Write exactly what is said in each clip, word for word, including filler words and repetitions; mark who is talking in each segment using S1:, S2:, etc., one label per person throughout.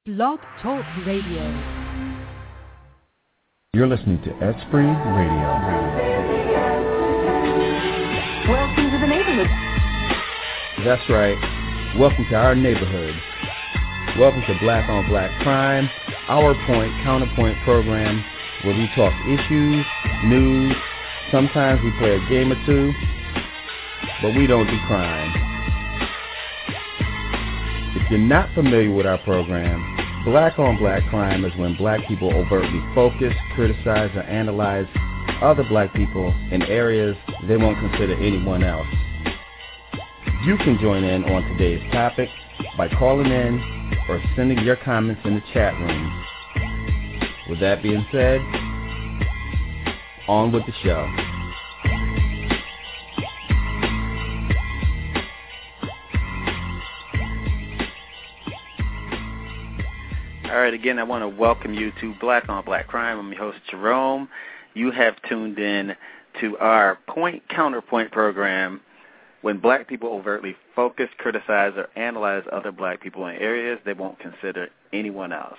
S1: Blog Talk Radio.
S2: You're listening to Esprit Radio.
S3: Welcome to the neighborhood.
S2: That's right. Welcome to our neighborhood. Welcome to Black on Black Crime, our point, counterpoint program where we talk issues, news, sometimes we play a game or two, but we don't do crime. If you're not familiar with our program, Black on Black Crime is when black people overtly focus, criticize, or analyze other black people in areas they won't consider anyone else. You can join in on today's topic by calling in or sending your comments in the chat room. With that being said, on with the show.
S4: All right, again, I want to welcome you to Black on Black Crime. I'm your host, Jerome. You have tuned in to our Point Counterpoint program when black people overtly focus, criticize, or analyze other black people in areas they won't consider anyone else.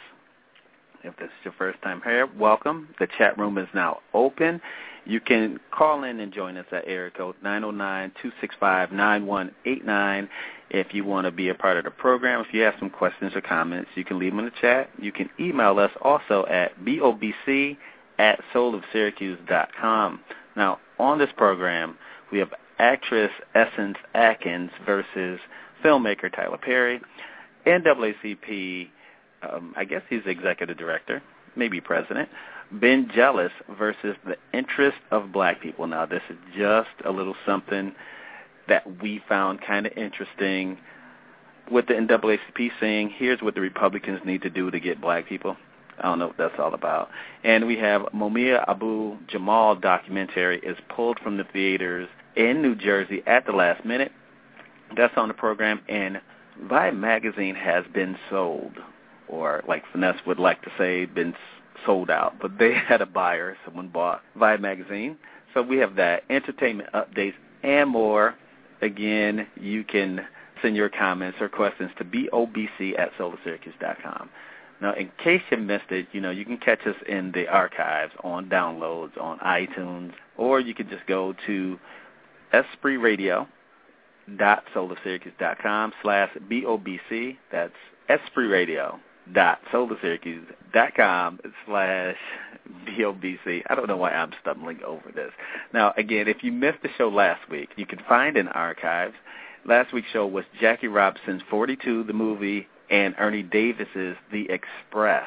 S4: If this is your first time here, welcome. The chat room is now open. You can call in and join us at area code nine oh nine, two six five, nine one eight nine if you want to be a part of the program. If you have some questions or comments, you can leave them in the chat. You can email us also at B O B C at soul of syracuse dot com. Now, on this program, we have actress Essence Atkins versus filmmaker Tyler Perry, N double A C P, um, I guess he's the executive director, maybe president, Ben Jealous versus the interest of black people. Now, this is just a little something that we found kind of interesting with the N double A C P saying, here's what the Republicans need to do to get black people. I don't know what that's all about. And we have Mumia Abu Jamal documentary is pulled from the theaters in New Jersey at the last minute. That's on the program. And Vibe magazine has been sold, or like Finesse would like to say, been sold out. But they had a buyer. Someone bought Vibe magazine. So we have that, entertainment updates, and more. Again, you can send your comments or questions to B O B C at soul of syracuse dot com. Now, in case you missed it, you know, you can catch us in the archives on downloads on iTunes, or you can just go to esprit radio dot soul of syracuse dot com slash B O B C. That's esprit radio dot soul of syracuse dot com slash B O B C. I don't know why I'm stumbling over this. Now, again, if you missed the show last week, you can find in archives. Last week's show was Jackie Robson's forty-two, the movie, and Ernie Davis's The Express.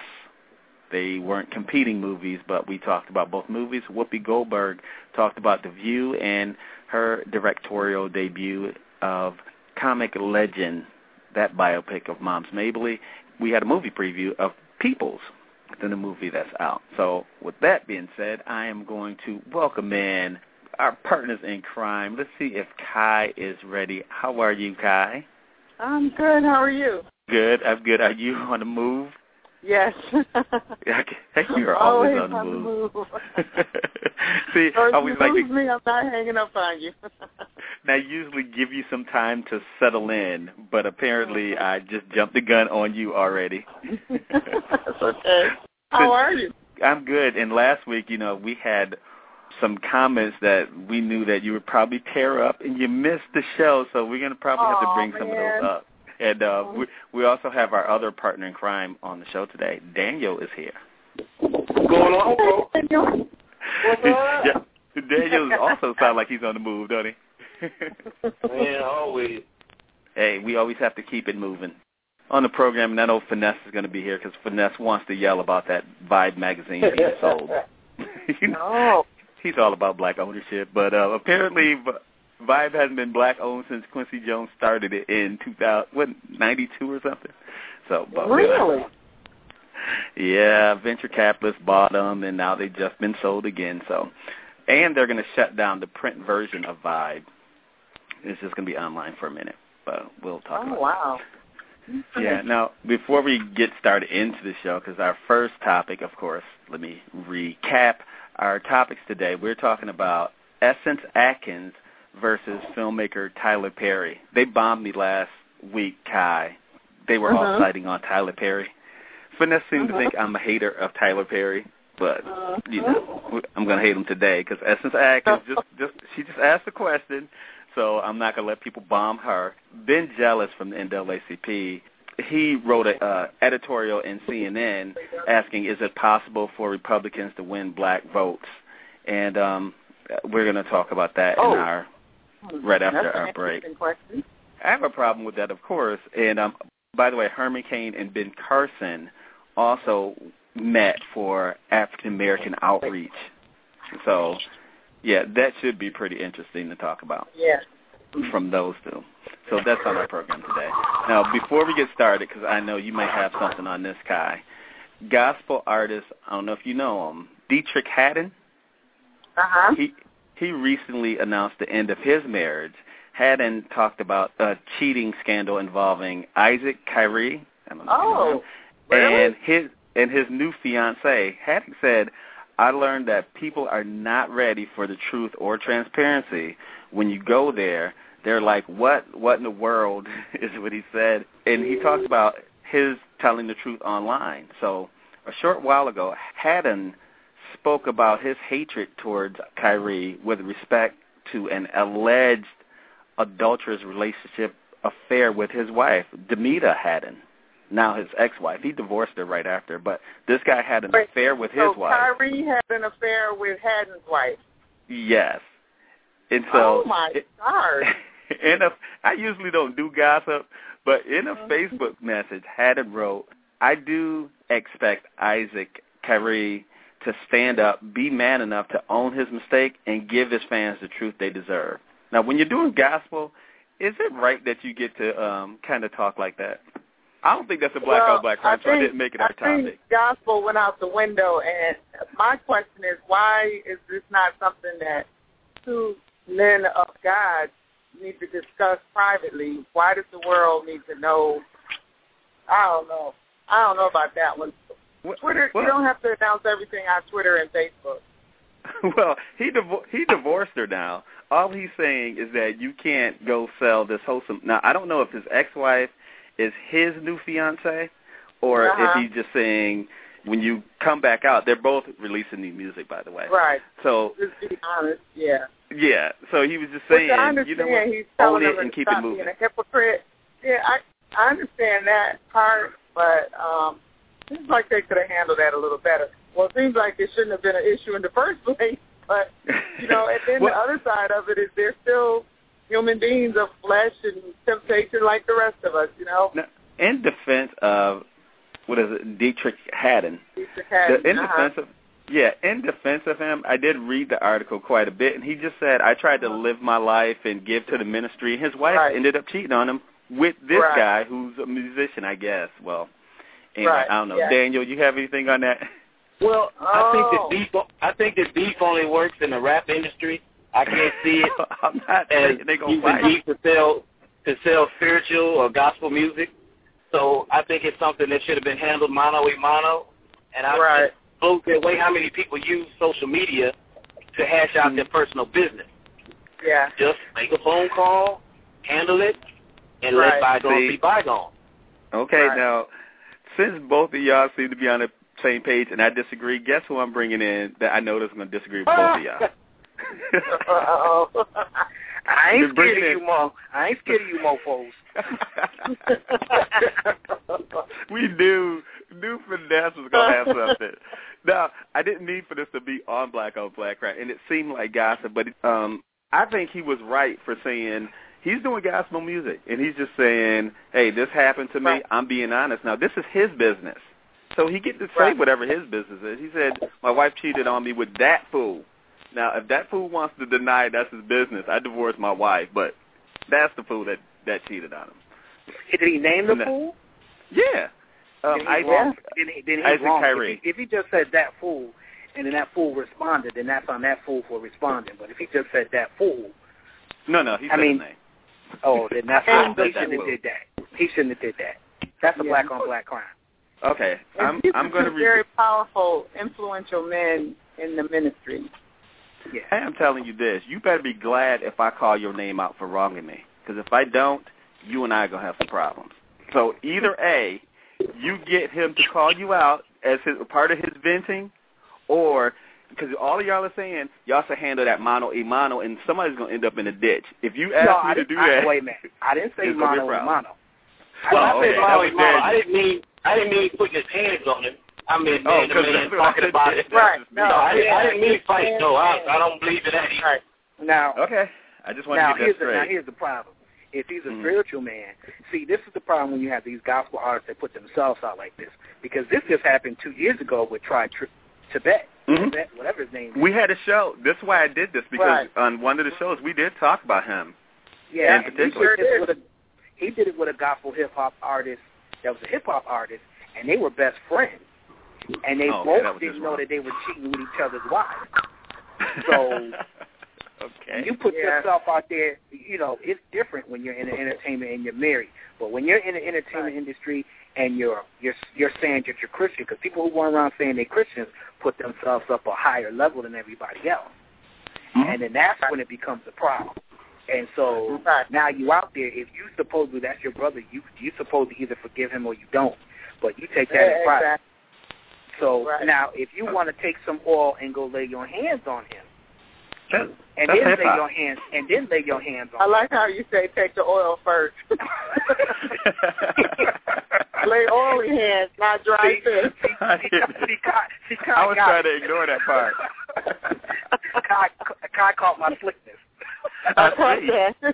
S4: They weren't competing movies, but we talked about both movies. Whoopi Goldberg talked about The View and her directorial debut of comic legend, that biopic of Moms Mabley. We had a movie preview of Peoples, the new movie that's out. So with that being said, I am going to welcome in our partners in crime. Let's see if Kai is ready. How are you, Kai?
S5: I'm good. How are you?
S4: Good. I'm good. Are you on the move?
S5: Yes.
S4: You're always,
S5: always
S4: on the
S5: on
S4: move.
S5: The move.
S4: See,
S5: so if
S4: I always
S5: you
S4: like
S5: lose
S4: to,
S5: me, I'm not hanging up on you.
S4: and I usually give you some time to settle in, but apparently I just jumped the gun on you already.
S5: That's okay. How are you?
S4: I'm good. And last week, you know, we had some comments that we knew that you would probably tear up, and you missed the show, so we're going to probably have to bring
S5: Aww,
S4: some
S5: man.
S4: of those up. And uh, we, we also have our other partner in crime on the show today. Daniel is here.
S6: What's going on, folks?
S5: Daniel. What's up?
S4: Yeah, Daniel also sounds like he's on the move, don't he?
S6: Man, always.
S4: Hey, we always have to keep it moving. On the program, and I know Finesse is going to be here because Finesse wants to yell about that Vibe magazine being sold. You know,
S5: No.
S4: he's all about black ownership, but uh, apparently Vibe hasn't been black owned since Quincy Jones started it in two thousand, what, ninety-two or something. So, but,
S5: Really?
S4: Yeah, venture capitalists bought them, and now they've just been sold again. So, and they're going to shut down the print version of Vibe. It's just going to be online for a minute, but we'll talk
S5: Oh,
S4: about
S5: wow.
S4: it. Yeah, now, before we get started into the show, because our first topic, of course, let me recap our topics today. We're talking about Essence Atkins versus filmmaker Tyler Perry. They bombed me last week, Kai. They were
S5: Uh-huh.
S4: all citing on Tyler Perry. Finesse seems to think I'm a hater of Tyler Perry, but, you know, I'm going to hate him today because Essence Atkins, just, just, she just asked a question, so I'm not going to let people bomb her. Ben Jealous from the N double A C P, he wrote an uh, editorial in C N N asking, is it possible for Republicans to win black votes? And um, we're going to talk about that
S5: oh.
S4: in our right after
S5: That's
S4: our break.
S5: Question.
S4: I have a problem with that, of course. And, um, by the way, Herman Cain and Ben Carson also met for African-American outreach. So, yeah, that should be pretty interesting to talk about.
S5: Yeah.
S4: From those two. So that's on our program today. Now, before we get started, because I know you might have something on this guy, gospel artist, I don't know if you know him, Dietrich Haddon.
S5: Uh-huh.
S4: He, he recently announced the end of his marriage. Haddon talked about a cheating scandal involving Isaac Kyrie. I don't know
S5: oh,
S4: if you know
S5: really?
S4: And his, and his new fiancée. Haddon said, I learned that people are not ready for the truth or transparency. When you go there, they're like, what What in the world is what he said. And he talked about his telling the truth online. So a short while ago, Haddon spoke about his hatred towards Kyrie with respect to an alleged adulterous relationship affair with his wife, Demita Haddon, now his ex-wife. He divorced her right after, but this guy had an
S5: Wait,
S4: affair with
S5: so
S4: his wife.
S5: Kyrie had an affair with Haddon's wife?
S4: Yes. And so,
S5: oh, my God.
S4: In a, I usually don't do gossip, but in a mm-hmm. Facebook message, Haddon wrote, I do expect Isaac Kyrie to stand up, be man enough to own his mistake, and give his fans the truth they deserve. Now, when you're doing gospel, is it right that you get to um, kind of talk like that? I don't think that's a black
S5: well,
S4: on black crime, so I didn't make it our
S5: I think
S4: topic.
S5: Gospel went out the window, and my question is, why is this not something that two men of God need to discuss privately? Why does the world need to know? I don't know. I don't know about that one.
S4: What,
S5: Twitter,
S4: what?
S5: You don't have to announce everything on Twitter and Facebook.
S4: Well, he divo- he divorced her now. All he's saying is that you can't go sell this wholesome. Now, I don't know if his ex-wife is his new fiance, or
S5: uh-huh.
S4: if he's just saying when you come back out, they're both releasing new music, by the way.
S5: Right.
S4: So
S5: just be honest, yeah.
S4: Yeah. So he was just saying,
S5: Which I understand,
S4: you know what,
S5: he's telling
S4: own it
S5: them
S4: and
S5: to
S4: keep
S5: stop
S4: it moving.
S5: being a hypocrite. Yeah, I I understand that part, but um, it seems like they could have handled that a little better. Well, it seems like it shouldn't have been an issue in the first place, but, you know, and then
S4: well,
S5: the other side of it is they're still human beings of flesh and temptation like the rest of us, you know.
S4: Now, in defense of, what is it, Dietrich Haddon.
S5: Dietrich Haddon,
S4: the, in
S5: uh-huh.
S4: defense of, yeah, in defense of him, I did read the article quite a bit, and he just said, I tried to live my life and give to the ministry. His wife
S5: right.
S4: ended up cheating on him with this
S5: right.
S4: guy who's a musician, I guess. Well, anyway,
S5: right.
S4: I don't know.
S5: Yeah.
S4: Daniel, you have anything on that?
S6: Well,
S5: oh.
S6: I think the beef. I think the beef only works in the rap industry. I can't see it
S4: I'm not
S6: as
S4: saying they gonna
S6: using
S4: fight.
S6: beef to sell to sell spiritual or gospel music. So I think it's something that should have been handled mano a mano. And I
S5: right.
S6: just blows me away how many people use social media to hash out mm-hmm. their personal business.
S5: Yeah.
S6: Just make a phone call, handle it, and
S5: right.
S6: let bygones
S4: see,
S6: be bygones.
S4: Okay,
S5: right.
S4: now, since both of y'all seem to be on the same page and I disagree, guess who I'm bringing in that I know that's going to disagree with both of y'all?
S5: Uh-oh.
S6: I ain't scared of
S4: in...
S6: you, Mo. I ain't scared of you, mofos.
S4: We knew, knew Finesse was going to have something. Now, I didn't mean for this to be on Black on Black, right? And it seemed like gossip, but um, I think he was right for saying he's doing gospel music, and he's just saying, hey, this happened to me. Right. I'm being honest. Now, this is his business. So he gets to say right. whatever his business is. He said, my wife cheated on me with that fool. Now, if that fool wants to deny that's his business, I divorced my wife, but that's the fool that, that cheated on him.
S7: Did he name the
S4: that,
S7: fool?
S4: Yeah. Um,
S7: then,
S4: Isaac,
S7: wrong. then, he, then he's
S4: Isaac
S7: wrong.
S4: Kyrie.
S7: If he, if he just said that fool, and then that fool responded, then that's on that fool for responding. But if he just said that fool,
S4: no, no, he said
S7: I mean,
S4: his name.
S7: Oh, then that's wrong. He
S4: that
S7: shouldn't have
S4: fool.
S7: did that. He shouldn't have did that. That's a
S5: yeah.
S7: black on black crime.
S4: Okay,
S5: and
S4: I'm
S5: these
S4: I'm
S5: are
S4: going to
S5: two
S4: read.
S5: very powerful, influential men in the ministry.
S7: Yeah.
S4: I am telling you this. You better be glad if I call your name out for wronging me. Because if I don't, you and I are going to have some problems. So either A, you get him to call you out as his, part of his venting, or because all of y'all are saying y'all should handle that mano a mano, and somebody's going to end up in a ditch. If you ask
S7: no,
S4: me
S7: I
S4: to do
S7: I,
S4: that,
S7: wait a minute. I didn't say mano a mano.
S6: Well, I
S4: oh,
S6: said
S4: okay.
S6: mano
S4: That
S6: a
S4: was
S6: mano.
S4: dead.
S6: I didn't mean I didn't mean putting his hands on him. I mean
S4: Oh,
S6: man to
S4: 'cause
S6: man
S4: that's what I
S6: talking
S4: said.
S6: about it.
S5: Right.
S6: No, I didn't, I didn't mean fight. No, I, I don't believe in that either.
S5: Right.
S7: Now,
S4: Okay. I just want
S7: now,
S4: to get
S7: here's
S4: that
S7: the,
S4: straight.
S7: now here's the problem. If he's a
S4: Mhm.
S7: spiritual man, see, this is the problem when you have these gospel artists that put themselves out like this. Because this just happened two years ago with Tri Tri- Tibet,
S4: Mhm.
S7: Tibet, whatever his name is.
S4: We had a show. That's why I did this, because
S5: Right.
S4: on one of the shows we did talk about him.
S7: Yeah,
S4: in
S7: and he
S4: particular.
S7: did, this with a, he did it with a gospel hip-hop artist that was a hip-hop artist, and they were best friends. And they
S4: Oh, okay, that
S7: both
S4: was
S7: didn't
S4: just
S7: know
S4: wrong.
S7: that they were cheating with each other's wives. So,
S4: okay.
S7: when you put
S5: Yeah.
S7: yourself out there, you know, it's different when you're in the entertainment and you're married. But when you're in the entertainment
S5: Right.
S7: industry and you're you're you're saying that you're Christian, because people who run around saying they're Christians put themselves up a higher level than everybody else.
S4: Mhm.
S7: And then that's when it becomes a problem. And so
S5: Right.
S7: now you out there, if you supposedly, that's your brother, you you supposed to either forgive him or you don't. But you take that
S5: Yeah,
S7: in private.
S5: exactly.
S7: So
S5: Right.
S7: now if you want to take some oil and go lay your hands on him,
S4: That,
S7: and
S4: that's
S7: then
S4: hip
S7: lay
S4: hop.
S7: your hands and then lay your hands on
S5: I
S7: him.
S5: like how you say take the oil first. Lay oily hands, not dry
S7: See,
S5: fish.
S7: see, see, see, Kai- see, Kai
S4: I was
S7: got
S4: trying to
S7: it.
S4: ignore that part.
S7: Kai, Kai caught my slickness.
S5: I caught that.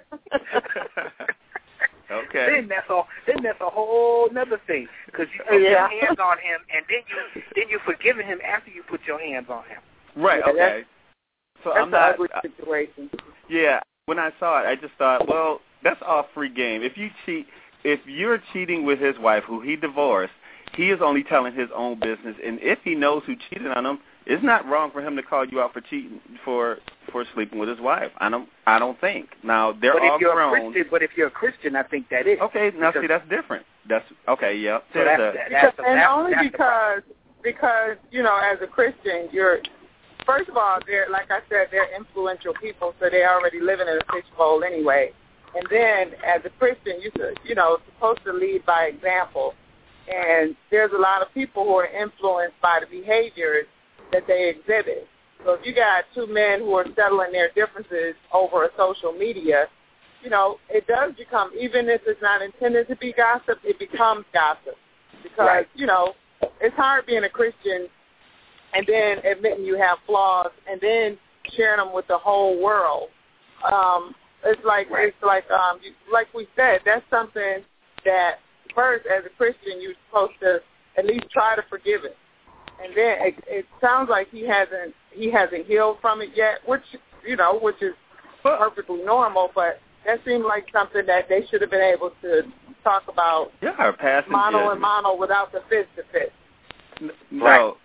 S4: Okay.
S7: Then that's a then that's a whole nother thing, because you put
S5: Yeah.
S7: your hands on him and then you then you forgiving him after you put your hands on him.
S4: Right,
S5: Yeah,
S4: okay. So
S5: That's
S4: I'm
S5: an
S4: not,
S5: ugly
S4: I-
S5: situation.
S4: yeah, when I saw it, I just thought, well, that's all free game. If you cheat, if you're cheating with his wife, who he divorced, he is only telling his own business, and if he knows who cheated on him, it's not wrong for him to call you out for cheating, for for sleeping with his wife. I don't, I don't think. Now, they're
S7: But
S4: all
S7: if you're a
S4: grown.
S7: Christian, but if you're a Christian, I think that is.
S4: Okay, now
S7: Because-
S4: see, that's different. That's, okay, yeah.
S7: So
S4: There's
S7: that's,
S4: a-
S7: that,
S5: Because,
S7: that's, the-
S5: and
S7: that's,
S5: only
S7: that's the problem.
S5: because because you know, as a Christian, you're first of all, they're like I said, they're influential people, so they're already living in a fishbowl anyway. And then, as a Christian, you you know supposed to lead by example. And there's a lot of people who are influenced by the behaviors that they exhibit. So if you got two men who are settling their differences over a social media, you know, it does become, even if it's not intended to be gossip, it becomes gossip. Because,
S7: Right.
S5: you know, it's hard being a Christian and then admitting you have flaws and then sharing them with the whole world. Um, it's like,
S7: Right.
S5: it's like, um, you, like we said, that's something that first, as a Christian, you're supposed to at least try to forgive it. And then it, it sounds like he hasn't he hasn't healed from it yet, which you know, which is perfectly normal. But that seemed like something that they should have been able to talk about
S4: yeah, our passing
S5: mano
S4: judgment.
S5: and mano without the fist to fist.
S4: N- No.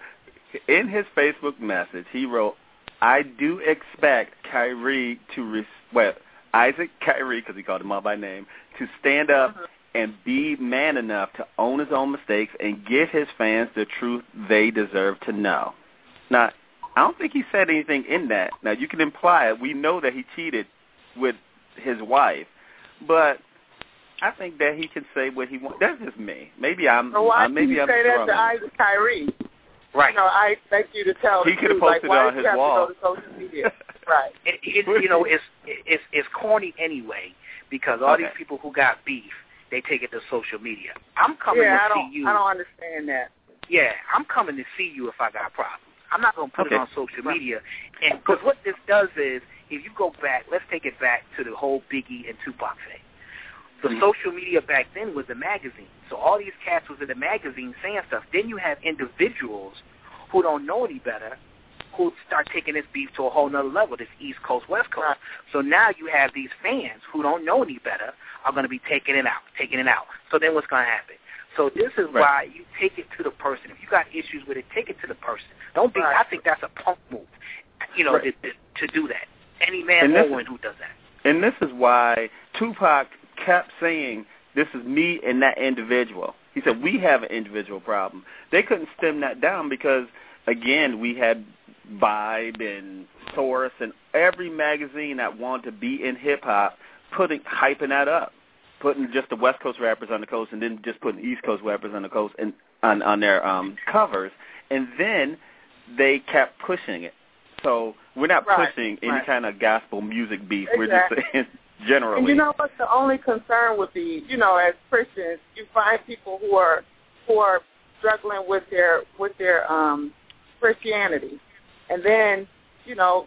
S4: In his Facebook message, he wrote, I do expect Kyrie to, res- well, Isaac Kyrie, because he called him out by name, to stand up
S5: Mhm.
S4: and be man enough to own his own mistakes and give his fans the truth they deserve to know. Now, I don't think he said anything in that. Now, you can imply it. We know that he cheated with his wife, but I think that he can say what he wants. That's just me. Maybe I'm.
S5: So why
S4: uh, maybe
S5: did you
S4: I'm
S5: say that
S4: strong
S5: to
S4: on it.
S5: Isaac Kyrie?
S7: Right.
S5: You know, I expect you to tell
S4: He
S5: the
S4: could have
S5: truth. Like,
S4: posted it
S5: why
S4: on
S5: do
S4: his
S5: you have
S4: wall.
S5: to go to social media? Right.
S7: It, it, you know, it's it's it's corny anyway, because all
S4: Okay.
S7: these people who got beef, they take it to social media. I'm coming
S5: Yeah,
S7: to
S5: I
S7: see
S5: don't.
S7: you.
S5: I don't understand that.
S7: Yeah, I'm coming to see you if I got problems. I'm not going to put
S4: Okay.
S7: it on social media. And because what this does is, if you go back, let's take it back to the whole Biggie and Tupac thing. The
S4: Mhm.
S7: social media back then was a magazine. So all these cats was in the magazine saying stuff. Then you have individuals who don't know any better who start taking this beef to a whole nother level, this East Coast, West Coast.
S5: Right.
S7: So now you have these fans who don't know any better are going to be taking it out, taking it out. So then what's going to happen? So this is
S4: Right.
S7: why you take it to the person. If you got issues with it, take it to the person. Don't be.
S5: Right.
S7: I think that's a punk move, you know,
S4: Right.
S7: to, to, to do that. Any man
S4: And
S7: or
S4: this
S7: woman
S4: is-
S7: who does that.
S4: And this is why Tupac kept saying, this is me and that individual. He said, we have an individual problem. They couldn't stem that down because, again, we had Vibe and Source and every magazine that wanted to be in hip-hop putting hyping that up. putting just the West Coast rappers on the coast and then just putting East Coast rappers on the coast and on, on their um, covers, and then they kept pushing it. So we're not
S5: right,
S4: pushing any
S5: right.
S4: kind of gospel music beef.
S5: Exactly.
S4: We're just saying generally.
S5: And you know what? The only concern would be, you know, as Christians, you find people who are who are struggling with their with their um, Christianity, and then you know,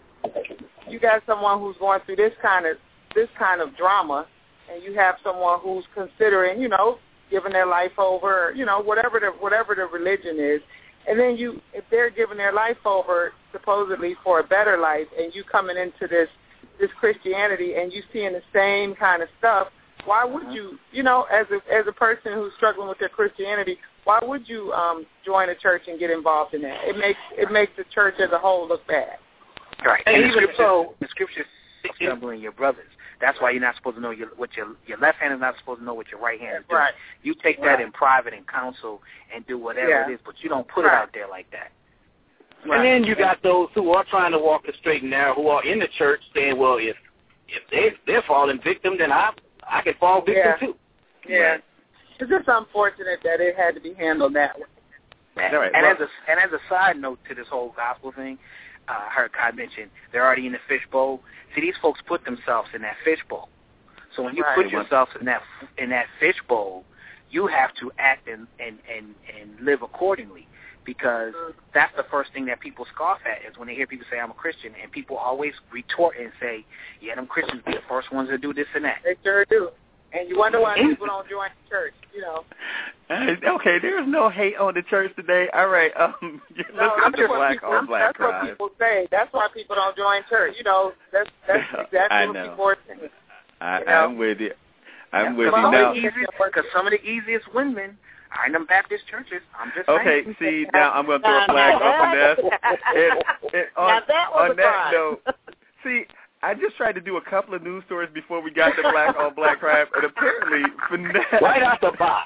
S5: you got someone who's going through this kind of this kind of drama, and you have someone who's considering, you know, giving their life over, you know, whatever the whatever the religion is, and then you, if they're giving their life over supposedly for a better life, and you coming into this this Christianity and you seeing the same kind of stuff, why would you, you know, as a as a person who's struggling with their Christianity, why would you um, join a church and get involved in that? It makes it makes the church as a whole look bad.
S7: Right. And,
S5: And
S7: the
S5: even
S7: scripture,
S5: so,
S7: the scripture says stumbling your brothers. That's why you're not supposed to know your, what your your left hand is not supposed to know what your right hand is doing.
S5: Right.
S7: You take that
S5: Right.
S7: in private in counsel and do whatever
S5: Yeah.
S7: it is, but you don't put
S5: Right.
S7: it out there like that.
S6: Right. And then you got those who are trying to walk the straight and narrow, who are in the church saying, well, if if they, they're falling victim, then I I can fall victim
S5: Yeah.
S6: too.
S5: Yeah.
S6: Right.
S5: It's just unfortunate that it had to be handled that way.
S7: And,
S4: Right.
S7: and
S4: Well,
S7: as a and as a side note to this whole gospel thing, uh, I heard Kai mention they're already in the fishbowl. See, these folks put themselves in that fishbowl. So when you
S5: Right.
S7: put yourself in that in that fishbowl, you have to act and and and, and live accordingly, because that's the first thing that people scoff at is when they hear people say I'm a Christian, and people always retort and say, yeah, them Christians be the first ones to do this and that.
S5: They sure do. And you wonder why people don't join the church, you know.
S4: Hey, okay, there's no hate on the church today. All right, um, let's
S5: No,
S4: go
S5: that's
S4: to
S5: what
S4: Black
S5: people,
S4: on Black
S5: that's
S4: Crime.
S5: what people say. That's why people don't join church. You know, that's that's exactly
S4: I
S5: what
S4: know.
S5: people are saying.
S4: I,
S5: you know?
S4: I'm with you. I'm with
S7: Because
S4: you now.
S7: some, some of the easiest women are in them Baptist churches. I'm just
S4: Okay,
S7: saying.
S4: see, now I'm going to throw a flag up on that. And, and on,
S5: Now that was
S4: on
S5: a
S4: that
S5: crime.
S4: note, see, I just tried to do a couple of news stories before we got to Black on Black Crime, and apparently Finesse,
S6: Right out the box.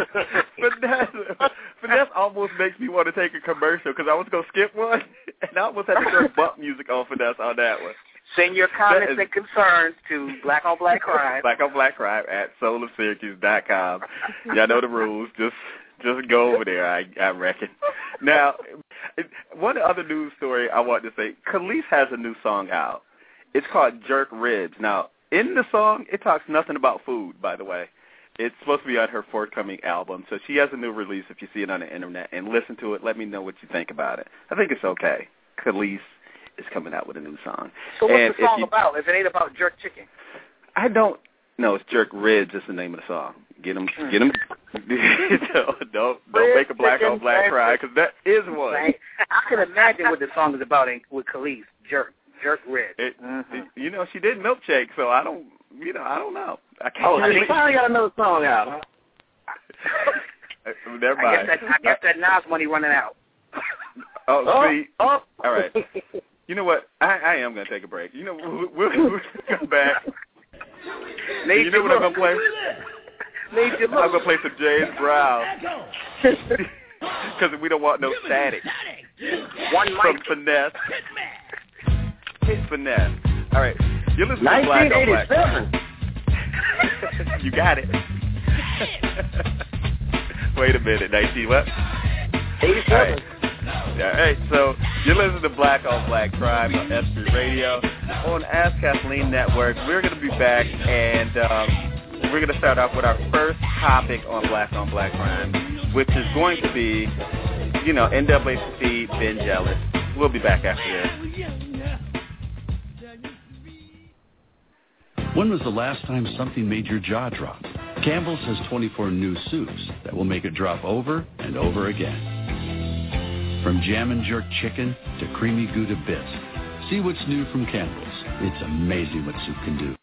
S4: Finesse, Finesse almost makes me want to take a commercial because I was going to skip one, and I almost had to throw bump music on Finesse on that one.
S7: Send your comments
S4: is-
S7: and concerns to Black on Black Crime.
S4: Black on Black Crime at soul of syracuse dot com. Y'all know the rules. Just just go over there, I, I reckon. Now, one other news story I want to say, Khalees has a new song out. It's called Jerk Ribs. Now, in the song, it talks nothing about food, by the way. It's supposed to be on her forthcoming album. So she has a new release if you see it on the internet. And listen to it. Let me know what you think about it. I think it's okay. Khalees is coming out with a new song.
S7: So what's
S4: and
S7: the song
S4: you,
S7: about? If it ain't about jerk chicken.
S4: I don't know. It's Jerk Ribs is the name of the song. Get them. Get them. don't don't, don't make a black on black cry, because that is one.
S7: Right? I can imagine what the song is about in, with Khalees. Jerk. Jerk ribs.
S4: It,
S7: mm-hmm.
S4: it, you know, she did Milkshake, so I don't, you know, I don't know. I can't
S6: Oh,
S4: really,
S6: she finally got another song out, huh?
S4: Never
S7: I
S4: mind.
S7: guess that, I guess that Nas money running out.
S4: Oh,
S6: Oh,
S4: see.
S6: oh.
S4: All right. You know what? I, I am going to take a break. You know, we'll, we'll, we'll come back.
S7: Need
S4: You know what I'm going to play?
S7: Need your
S4: I'm going
S7: look.
S4: to play some James Brown. Because we don't want no static.
S7: One
S4: From
S7: mic.
S4: Finesse. It's Finesse. All right. You're listening to Black on Black.
S6: nineteen eighty-seven.
S4: You got it. Wait a minute. nineteen what?
S6: eighty-seven.
S4: All right. All right, so you're listening to Black on Black Crime on S three Radio on Ask Kathleen Network. We're going to be back, and um, we're going to start off with our first topic on Black on Black Crime, which is going to be, you know, N double A C P, Ben Jealous. We'll be back after this.
S8: When was the last time something made your jaw drop? Campbell's has twenty-four new soups that will make it drop over and over again. From jam and jerk chicken to creamy Gouda bits. See what's new from Campbell's. It's amazing what soup can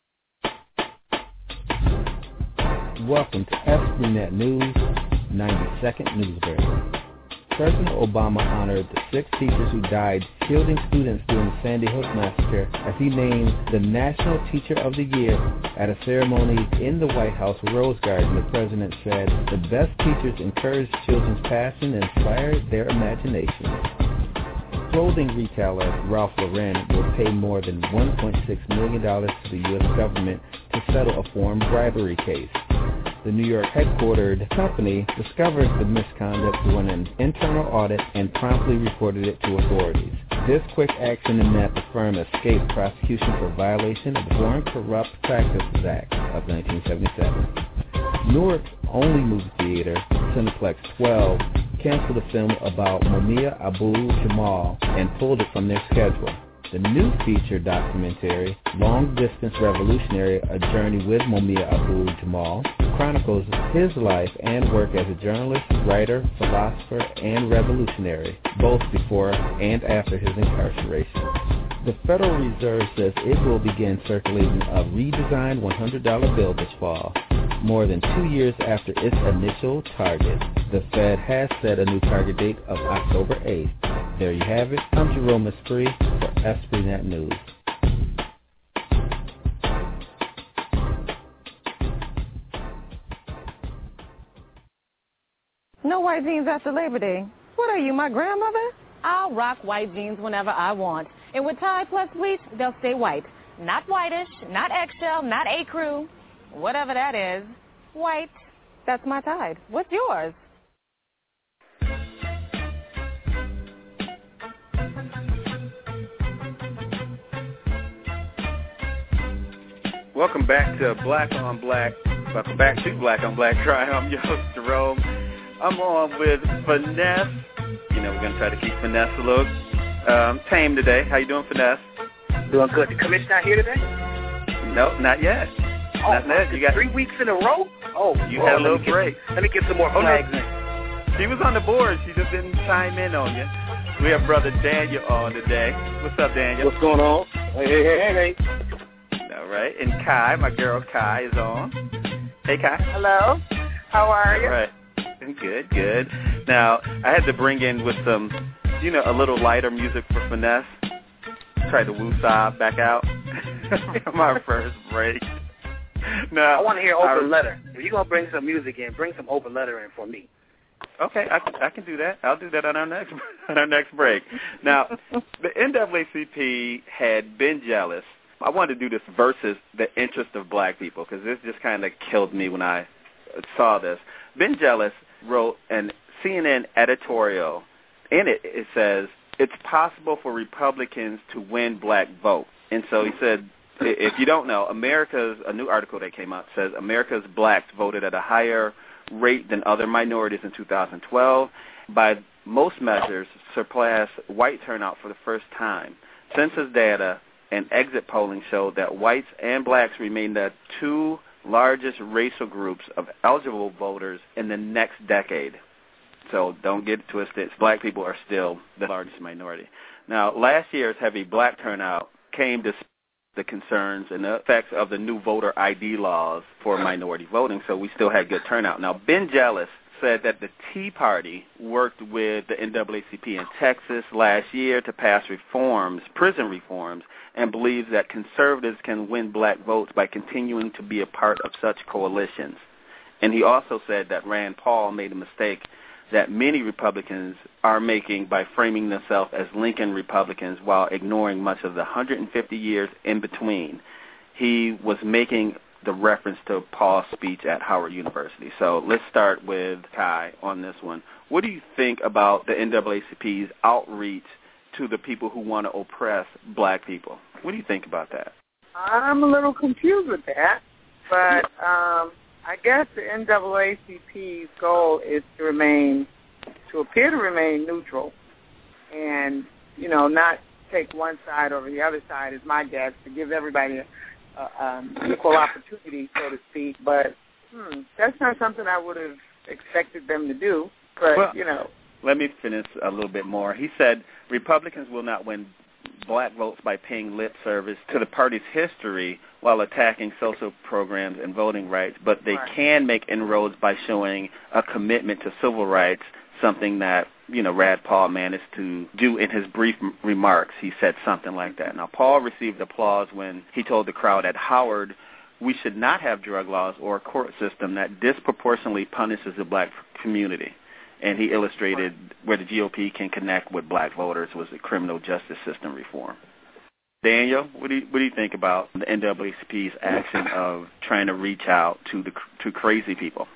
S8: do.
S2: Welcome to S three Net News, ninety-second News Break. President Obama honored the six teachers who died shielding students during the Sandy Hook massacre as he named the National Teacher of the Year at a ceremony in the White House Rose Garden. The president said the best teachers encourage children's passion and inspire their imagination. clothing retailer Ralph Lauren will pay more than one point six million dollars to the U S government to settle a foreign bribery case. The New York headquartered company discovered the misconduct during an internal audit and promptly reported it to authorities. This quick action meant the firm escaped prosecution for violation of the Foreign Corrupt Practices Act of nineteen seventy-seven. Newark's only movie theater, Cineplex twelve, canceled a film about Mumia Abu-Jamal and pulled it from their schedule. The new feature documentary, Long Distance Revolutionary, A Journey with Mumia Abu-Jamal, chronicles his life and work as a journalist, writer, philosopher, and revolutionary, both before and after his incarceration. The Federal Reserve says it will begin circulating a redesigned one hundred dollar bill this fall, more than two years after its initial target. The Fed has set a new target date of October eighth. There you have it. I'm Jerome Esprit for EspritNet News.
S9: No white jeans after Labor Day. What are you, my grandmother? I'll rock white jeans whenever I want. And with Tide Plus Bleach, they'll stay white. Not whitish, not eggshell, not ecru. Whatever that is. White. That's my Tide. What's yours?
S4: Welcome back to Black on Black. Welcome back to Black on Black Crime. I'm your host, Jerome. I'm on with Finesse. You know, we're going to try to keep Finesse a little um, tame today. How you doing, Finesse?
S7: Doing good. The commission not here today?
S4: No, not yet.
S7: Oh,
S4: not yet. You got
S7: three weeks in a row? Oh,
S4: you
S7: oh,
S4: had a little
S7: get,
S4: break.
S7: Let me get some more
S4: oh,
S7: flags
S4: no.
S7: in.
S4: She was on the board. She just didn't chime in on you. We have Brother Daniel on today. What's up, Daniel?
S6: What's going on? Hey, hey, hey, hey.
S4: All right. And Kai, my girl Kai, is on. Hey, Kai.
S5: Hello. How are you?
S4: All right. Good, good. Now, I had to bring in with some, you know, a little lighter music for Finesse. Try to woo-saw back out from our first break. Now,
S7: I want to hear Open
S4: our,
S7: Letter. If you're going to bring some music in, bring some Open Letter in for me.
S4: Okay, I can, I can do that. I'll do that on our next on our next break. Now, the N double A C P had been jealous. I wanted to do this versus the interest of black people because this just kind of killed me when I saw this. Ben Jealous wrote an C N N editorial. In it, it says, it's possible for Republicans to win black vote. And so he said, if you don't know, America's, a new article that came out says America's blacks voted at a higher rate than other minorities in two thousand twelve. By most measures, surpassed white turnout for the first time. Census data and exit polling showed that whites and blacks remain the two largest racial groups of eligible voters in the next decade. So don't get it twisted. Black people are still the largest minority. Now, last year's heavy black turnout came to the concerns and the effects of the new voter I D laws for minority voting, so we still had good turnout. Now, Ben Jealous said that the Tea Party worked with the N double A C P in Texas last year to pass reforms, prison reforms, and believes that conservatives can win black votes by continuing to be a part of such coalitions. And he also said that Rand Paul made a mistake that many Republicans are making by framing themselves as Lincoln Republicans while ignoring much of the one hundred fifty years in between. He was making the reference to Paul's speech at Howard University. So let's start with Kai on this one. What do you think about the N double A C P's outreach to the people who want to oppress black people? What do you think about that?
S5: I'm a little confused with that, but um, I guess the N double A C P's goal is to remain, to appear to remain neutral and, you know, not take one side over the other side is my guess, to give everybody a uh, um, equal opportunity, so to speak. But hmm, that's not something I would have expected them to do. But,
S4: well,
S5: you know.
S4: Let me finish a little bit more. He said Republicans will not win black votes by paying lip service to the party's history while attacking social programs and voting rights, but they
S5: right.
S4: can make inroads by showing a commitment to civil rights, something that, you know, Rand Paul managed to do in his brief m- remarks. He said something like that. Now, Paul received applause when he told the crowd at Howard, we should not have drug laws or a court system that disproportionately punishes the black community. and he illustrated where the G O P can connect with black voters was the criminal justice system reform. Daniel, what do you, what do you think about the N double A C P's action of trying to reach out to the to crazy people?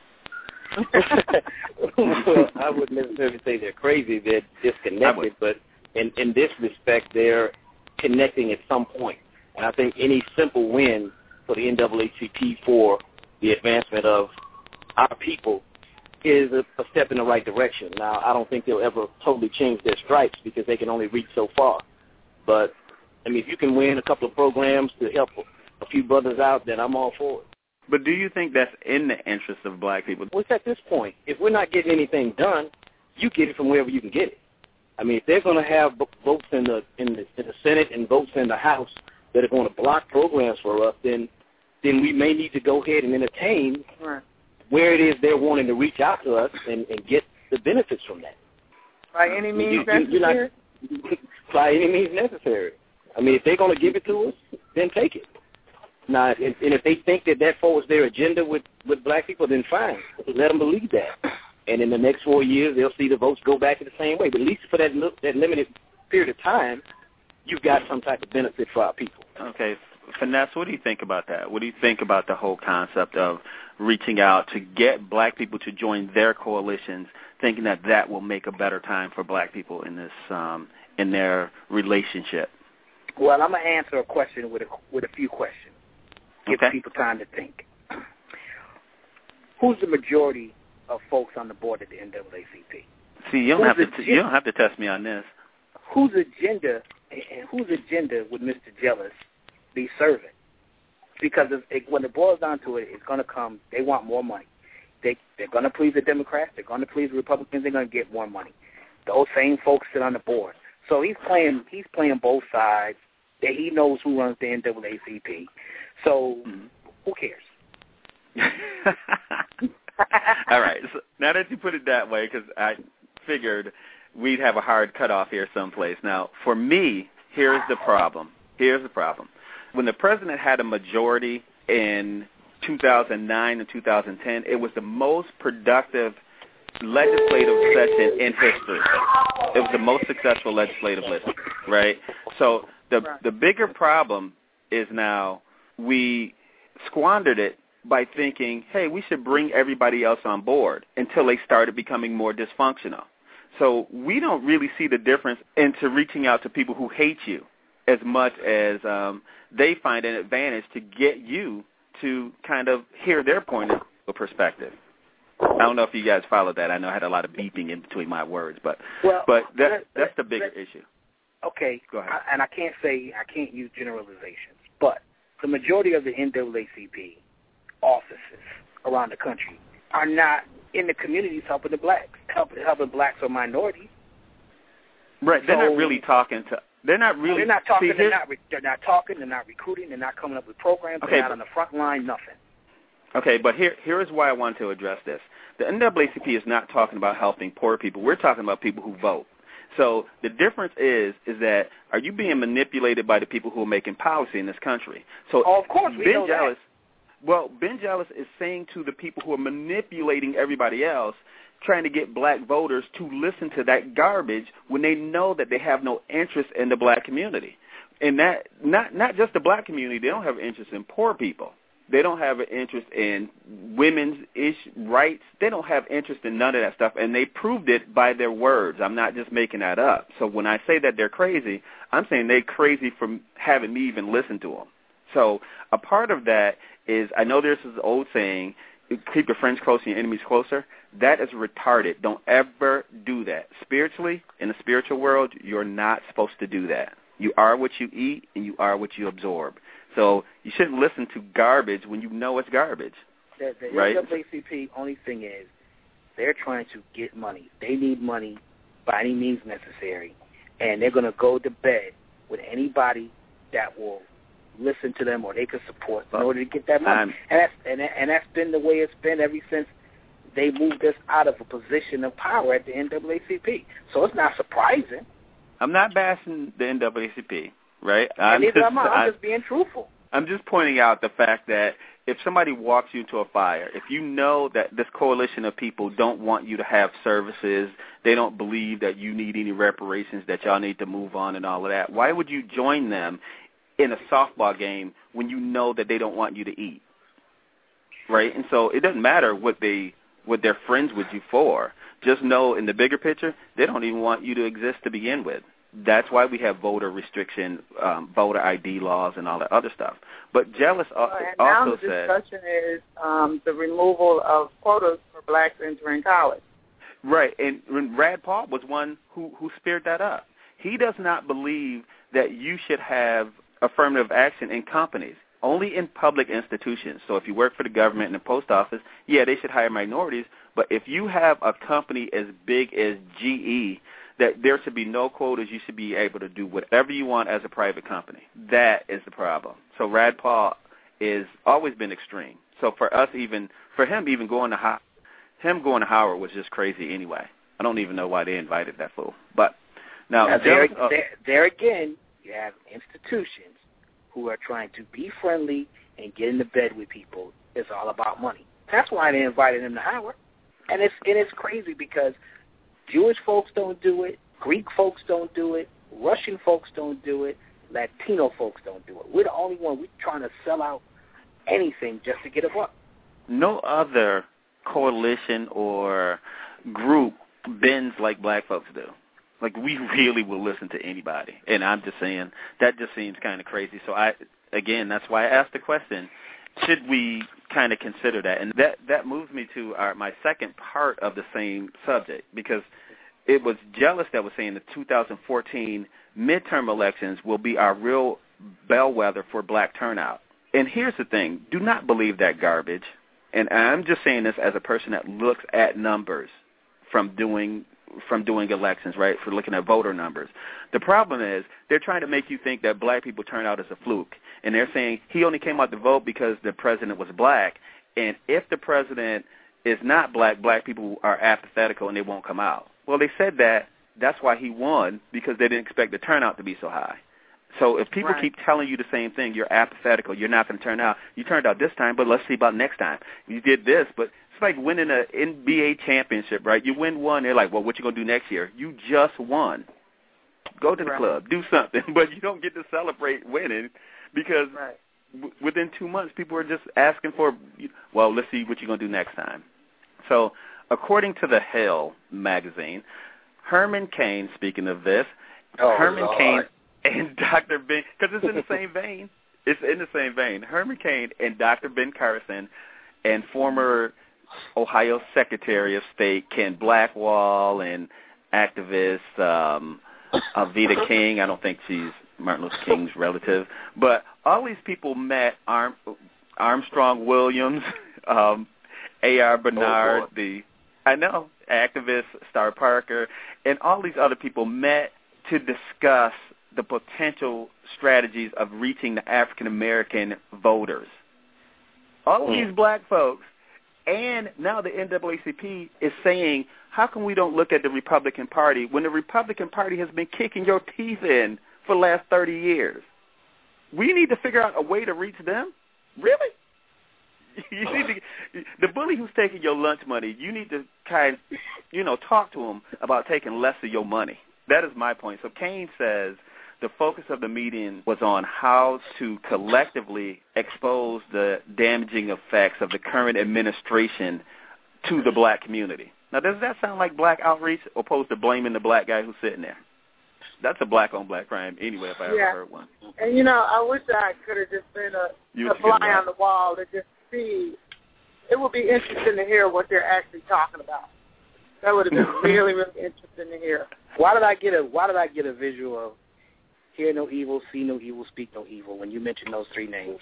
S6: Well, I wouldn't necessarily say they're crazy. They're disconnected, but in, in this respect, they're connecting at some point. And I think any simple win for the N double A C P for the advancement of our people is a, a step in the right direction. Now, I don't think they'll ever totally change their stripes because they can only reach so far. But, I mean, if you can win a couple of programs to help a few brothers out, then I'm all for it.
S4: But do you think that's in the interest of black people?
S6: Well, it's at this point. If we're not getting anything done, you get it from wherever you can get it. I mean, if they're going to have votes in the, in the in the Senate and votes in the House that are going to block programs for us, then then we may need to go ahead and entertain
S5: right.
S6: where it is they're wanting to reach out to us and, and get the benefits from that.
S5: By any means
S6: you,
S5: necessary?
S6: You, not, by any means necessary. I mean, if they're going to give it to us, then take it. Now, and, and if they think that that forwards their agenda with, with black people, then fine. Let them believe that. And in the next four years, they'll see the votes go back in the same way. But at least for that that limited period of time, you've got some type of benefit for our people.
S4: Okay. Finesse, what do you think about that? What do you think about the whole concept of reaching out to get black people to join their coalitions, thinking that that will make a better time for black people in this um, in their relationship?
S7: Well, I'm going to answer a question with a, with a few questions. Give
S4: okay.
S7: people time to think. Who's the majority of folks on the board at the N double A C P?
S4: See, you don't, have to,
S7: agenda,
S4: you don't have to test me on this.
S7: Whose agenda and whose agenda would Mister Jealous be serving? Because if, if, when it boils down to it, it's going to come, they want more money. They, they're going to please the Democrats. They're going to please the Republicans. They're going to get more money. Those same folks sit on the board. So he's playing he's playing both sides. That he knows who runs the N double A C P. So mm-hmm. who cares?
S4: All right. So now that you put it that way, because I figured we'd have a hard cutoff here someplace. Now, for me, here's the problem. Here's the problem. When the president had a majority in two thousand nine and two thousand ten, it was the most productive legislative session in history. It was the most successful legislative session, right? So the the bigger problem is now we squandered it by thinking, hey, we should bring everybody else on board until they started becoming more dysfunctional. So we don't really see the difference into reaching out to people who hate you as much as um, they find an advantage to get you to kind of hear their point of perspective. I don't know if you guys followed that. I know I had a lot of beeping in between my words, but
S7: well,
S4: but that,
S7: let,
S4: that's the bigger
S7: let,
S4: issue.
S7: Okay,
S4: go ahead.
S7: I, and I can't say I can't use generalizations, but the majority of the N double A C P offices around the country are not in the communities helping the blacks, helping helping blacks or minorities.
S4: Right, they're
S7: so,
S4: not really talking to. They're not really.
S7: They're not talking.
S4: See,
S7: they're not. They're not talking. They're not recruiting. They're not coming up with programs.
S4: Okay,
S7: they're not on the front line. Nothing.
S4: Okay, but here here is why I want to address this. The N double A C P is not talking about helping poor people. We're talking about people who vote. So the difference is is that are you being manipulated by the people who are making policy in this country? So
S7: oh, of course we
S4: Ben
S7: know
S4: Jealous,
S7: that.
S4: Well, Ben Jealous is saying to the people who are manipulating everybody else, trying to get black voters to listen to that garbage when they know that they have no interest in the black community. And that not not just the black community, they don't have an interest in poor people. They don't have an interest in women's ish rights. They don't have interest in none of that stuff, and they proved it by their words. I'm not just making that up. So when I say that they're crazy, I'm saying they're crazy from having me even listen to them. So a part of that is, I know there's this old saying, keep your friends close and your enemies closer. That is retarded. Don't ever do that. Spiritually, in the spiritual world, you're not supposed to do that. You are what you eat, and you are what you absorb. So you shouldn't listen to garbage when you know it's garbage.
S7: The, the
S4: right?
S7: N double A C P, only thing is they're trying to get money. They need money by any means necessary, and they're going to go to bed with anybody that will listen to them or they can support in order to get that money.
S4: I'm,
S7: and that's and, and that's been the way it's been ever since they moved us out of a position of power at the N double A C P. So it's not surprising.
S4: I'm not bashing the N double A C P. Right?
S7: And
S4: I'm
S7: neither
S4: just,
S7: am I. I'm
S4: I,
S7: just being truthful.
S4: I'm just pointing out the fact that if somebody walks you into a fire, if you know that this coalition of people don't want you to have services, they don't believe that you need any reparations, that y'all need to move on and all of that, why would you join them in a softball game when you know that they don't want you to eat? Right? And so it doesn't matter what they what they're friends with you for. Just know in the bigger picture, they don't even want you to exist to begin with. That's why we have voter restriction, um, voter I D laws, and all that other stuff. But Jealous
S5: well,
S4: also,
S5: and now
S4: also
S5: the
S4: said...
S5: discussion is um, the removal of quotas for blacks entering college.
S4: Right, and Rand Paul was one who, who speared that up. He does not believe that you should have affirmative action in companies, only in public institutions. So if you work for the government and the post office, yeah, they should hire minorities. But if you have a company as big as G E, that there should be no quotas. You should be able to do whatever you want as a private company. That is the problem. So Rand Paul is always been extreme. So for us, even for him, even going to Howard, him going to Howard was just crazy anyway. I don't even know why they invited that fool. But now,
S7: now there,
S4: uh,
S7: there, there again, you have institutions who are trying to be friendly and get into bed with people. It's all about money. That's why they invited him to Howard. And it's and it's crazy because Jewish folks don't do it, Greek folks don't do it, Russian folks don't do it, Latino folks don't do it. We're the only one. We're trying to sell out anything just to get a buck.
S4: No other coalition or group bends like black folks do. Like, we really will listen to anybody. And I'm just saying, that just seems kind of crazy. So, I again, that's why I asked the question, should we kind of consider that? And that, that moves me to our, my second part of the same subject, because it was Jealous that was saying the two thousand fourteen midterm elections will be our real bellwether for black turnout. And here's the thing. Do not believe that garbage. And I'm just saying this as a person that looks at numbers from doing from doing elections, right, for looking at voter numbers. The problem is they're trying to make you think that black people turn out as a fluke. And they're saying he only came out to vote because the president was black. And if the president is not black, black people are apathetical and they won't come out. Well, they said that that's why he won, because they didn't expect the turnout to be so high. So if people
S5: Right.
S4: keep telling you the same thing, you're apathetical, you're not going to turn out. You turned out this time, but let's see about next time. You did this, but it's like winning an N B A championship, right? You win one, they're like, well, what you going to do next year? You just won. Go to the
S5: Right.
S4: club, do something, but you don't get to celebrate winning because
S5: Right.
S4: w- within two months, people are just asking for, well, let's see what you're going to do next time. So according to the Hell magazine, Herman Cain, speaking of this,
S6: Oh,
S4: Herman
S6: Lord.
S4: Cain and Doctor Ben, because it's in the same vein. It's in the same vein. Herman Cain and Doctor Ben Carson and former Ohio Secretary of State Ken Blackwell and activist um, Avita King. I don't think she's Martin Luther King's relative. But all these people met Arm, Armstrong Williams, um, A R Bernard,
S6: Oh,
S4: the I know, activist Star Parker, and all these other people met to discuss the potential strategies of reaching the African-American voters. All of
S6: Mm.
S4: these black folks, and now the N double A C P is saying, how come we don't look at the Republican Party when the Republican Party has been kicking your teeth in for the last thirty years? We need to figure out a way to reach them? Really? You need to, the bully who's taking your lunch money, you need to kind of, you know, talk to him about taking less of your money. That is my point. So Cain says the focus of the meeting was on how to collectively expose the damaging effects of the current administration to the black community. Now, does that sound like black outreach opposed to blaming the black guy who's sitting there? That's a black-on-black crime anyway, if I ever
S5: Yeah.
S4: heard one.
S5: And, you know, I wish I could have just been a,
S4: You
S5: a
S4: was a good
S5: fly
S4: one.
S5: on the wall to just see. It would be interesting to hear what they're actually talking about. That would have been really, really interesting to hear.
S7: Why did I get a Why did I get a visual of hear no evil, see no evil, speak no evil when you mentioned those three names?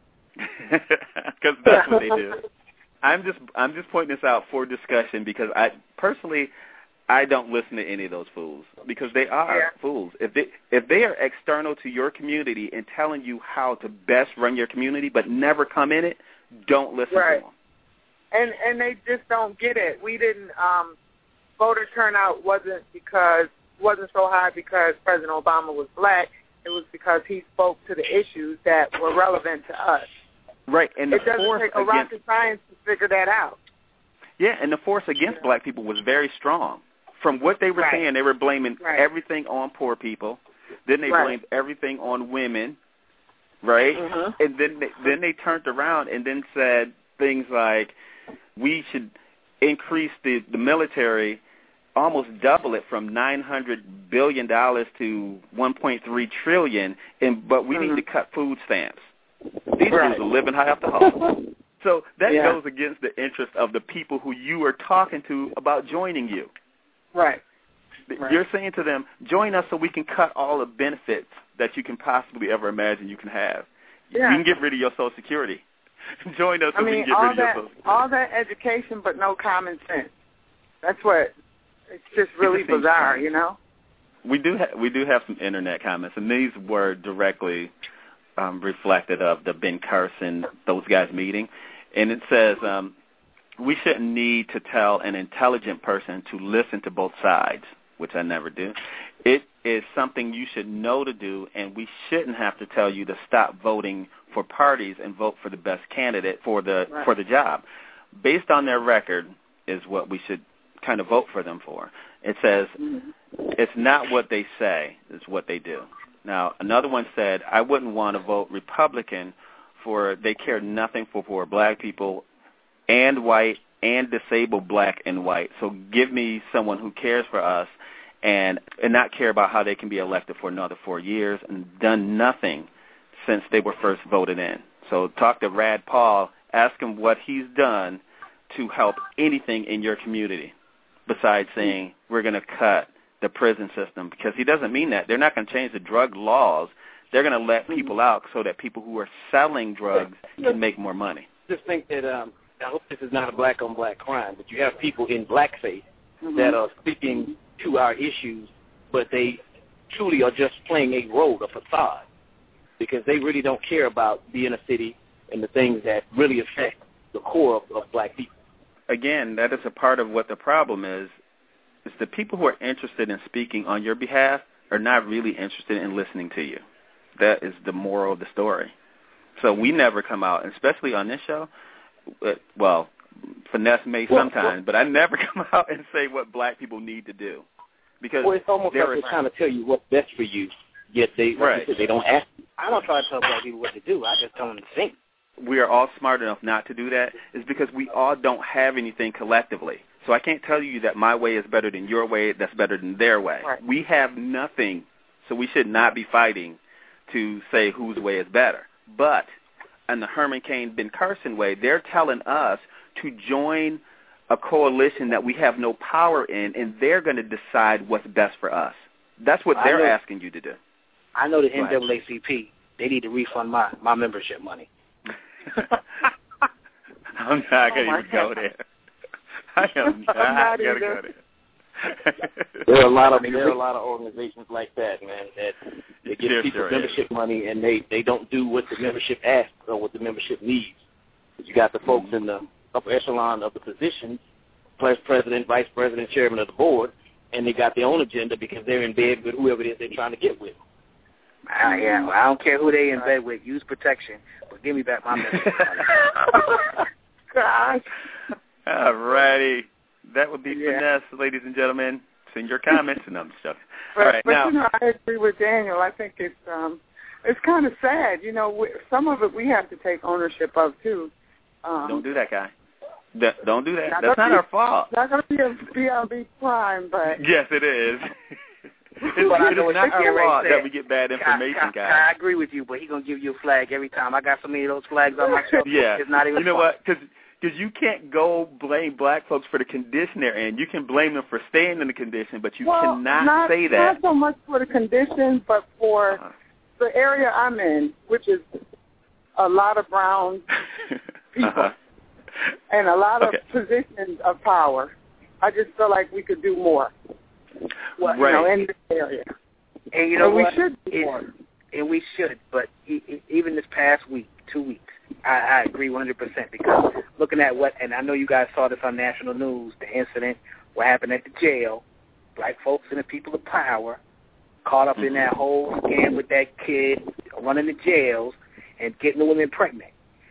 S4: Because that's what they do. I'm just I'm just pointing this out for discussion because I personally I don't listen to any of those fools because they are
S5: Yeah.
S4: fools. If they if they are external to your community and telling you how to best run your community but never come in it, don't listen
S5: Right.
S4: to them.
S5: And and they just don't get it. We didn't um, voter turnout wasn't because wasn't so high because President Obama was black. It was because he spoke to the issues that were relevant to us.
S4: Right, and the
S5: it doesn't
S4: force
S5: take a
S4: against,
S5: rocket science to figure that out.
S4: Yeah, and the force against
S5: yeah.
S4: black people was very strong. From what they were
S5: right.
S4: saying, they were blaming
S5: right.
S4: everything on poor people. Then they
S5: right.
S4: blamed everything on women, right?
S5: Mm-hmm.
S4: And then they, then they turned around and then said things like, we should increase the, the military, almost double it from nine hundred billion dollars to one point three trillion dollars, and, but we
S5: mm-hmm.
S4: need to cut food stamps. These
S5: right.
S4: dudes are living high off the hog. So that
S5: yeah.
S4: goes against the interest of the people who you are talking to about joining you.
S5: Right. right.
S4: You're saying to them, join us so we can cut all the benefits that you can possibly ever imagine you can have.
S5: Yeah.
S4: We can get rid of your Social Security. Join us so
S5: I mean,
S4: we can get
S5: all
S4: rid
S5: that,
S4: of your Social Security.
S5: all that education but no common sense. That's what, it's just really it just bizarre, strange. You know?
S4: We do, ha- we do have some Internet comments, and these were directly um, reflected of the Ben Carson, those guys meeting. And it says, um, we shouldn't need to tell an intelligent person to listen to both sides, which I never do. It is something you should know to do, and we shouldn't have to tell you to stop voting for parties and vote for the best candidate for the
S5: right.
S4: for the job. Based on their record is what we should kind of vote for them for. It says, mm-hmm. it's not what they say, it's what they do. Now, another one said, I wouldn't want to vote Republican for they care nothing for poor black people and white and disabled black and white. So give me someone who cares for us and and not care about how they can be elected for another four years and done nothing since they were first voted in. So talk to Rad Paul, ask him what he's done to help anything in your community besides saying we're going to cut the prison system, because he doesn't mean that. They're not going to change the drug laws. They're going to let people out so that people who are selling drugs can make more money.
S6: Just think that, um, I hope this is not a black-on-black crime, but you have people in blackface
S5: mm-hmm.
S6: that are speaking to our issues, but they truly are just playing a role, a facade, because they really don't care about the inner city and the things that really affect the core of, of black people.
S4: Again, that is a part of what the problem is, is the people who are interested in speaking on your behalf are not really interested in listening to you. That is the moral of the story. So we never come out, especially on this show. Well, Finesse may sometimes, well, but I never come out and say what black people need to do. Because
S6: well, it's almost like they're trying to tell you what's best for you, yet they, like
S4: right.
S6: said, they don't ask you. I don't try to tell black people what to do. I just tell them to think.
S4: We are all smart enough not to do that is because we all don't have anything collectively. So I can't tell you that my way is better than your way, that's better than their way.
S5: Right.
S4: We have nothing, so we should not be fighting to say whose way is better. But in the Herman Cain Ben Carson way, they're telling us to join a coalition that we have no power in, and they're going to decide what's best for us. That's what they're
S6: know,
S4: asking you to do.
S6: I know the N double A C P, they need to refund my, my membership money.
S4: I'm not going to
S5: oh
S4: even go there. I am not,
S5: not
S4: going to go there.
S6: There are a lot of there are a lot of organizations like that, man, that they give
S4: sure,
S6: people
S4: sure
S6: membership
S4: is.
S6: money and they, they don't do what the membership asks or what the membership needs. You got the folks in the upper echelon of the positions, president, vice president, chairman of the board, and they got their own agenda because they're in bed with whoever it is they're trying to get with.
S7: Uh, yeah, well, I don't care who they in bed with. Use protection, but give me back my membership money.
S5: Gosh.
S4: All righty. That would be
S5: Yeah.
S4: Finesse, ladies and gentlemen. Send your comments, and I'm just
S5: But,
S4: All right,
S5: but
S4: now,
S5: you know, I agree with Daniel. I think it's um, it's kind of sad. You know, we, some of it we have to take ownership of too. Um,
S4: don't do that, guy. That, don't do that.
S5: not
S4: That's not
S5: be,
S4: our fault.
S5: It's not going to be a B L B crime, but
S4: Yes, it is. It's,
S7: But I
S4: it
S7: know
S4: is
S7: what
S4: not
S7: you're getting
S4: our fault
S7: ready to
S4: that
S7: say.
S4: we get bad
S7: Kai,
S4: information,
S7: Kai,
S4: guys.
S7: Kai, I agree with you, but he's going to give you a flag every time. I got so many of those flags on my show.
S4: Yeah.
S7: It's not even
S4: You know
S7: fun.
S4: what? Because Because you can't go blame black folks for the condition they're in. You can blame them for staying in the condition, but you
S5: well,
S4: cannot
S5: not,
S4: say that.
S5: Not so much for the condition, but for
S4: Uh-huh.
S5: the area I'm in, which is a lot of brown people
S4: uh-huh.
S5: and a lot
S4: Okay.
S5: of positions of power. I just feel like we could do more. Well,
S4: Right.
S5: You know, in this area.
S7: And you know
S5: and we
S7: what?
S5: should do
S7: It-
S5: more.
S7: And we should, but e- e- even this past week, two weeks, I, I agree one hundred percent because looking at what, and I know you guys saw this on national news, the incident, what happened at the jail, black folks and the people of power caught up in that whole scam with that kid running the jails and getting the women pregnant.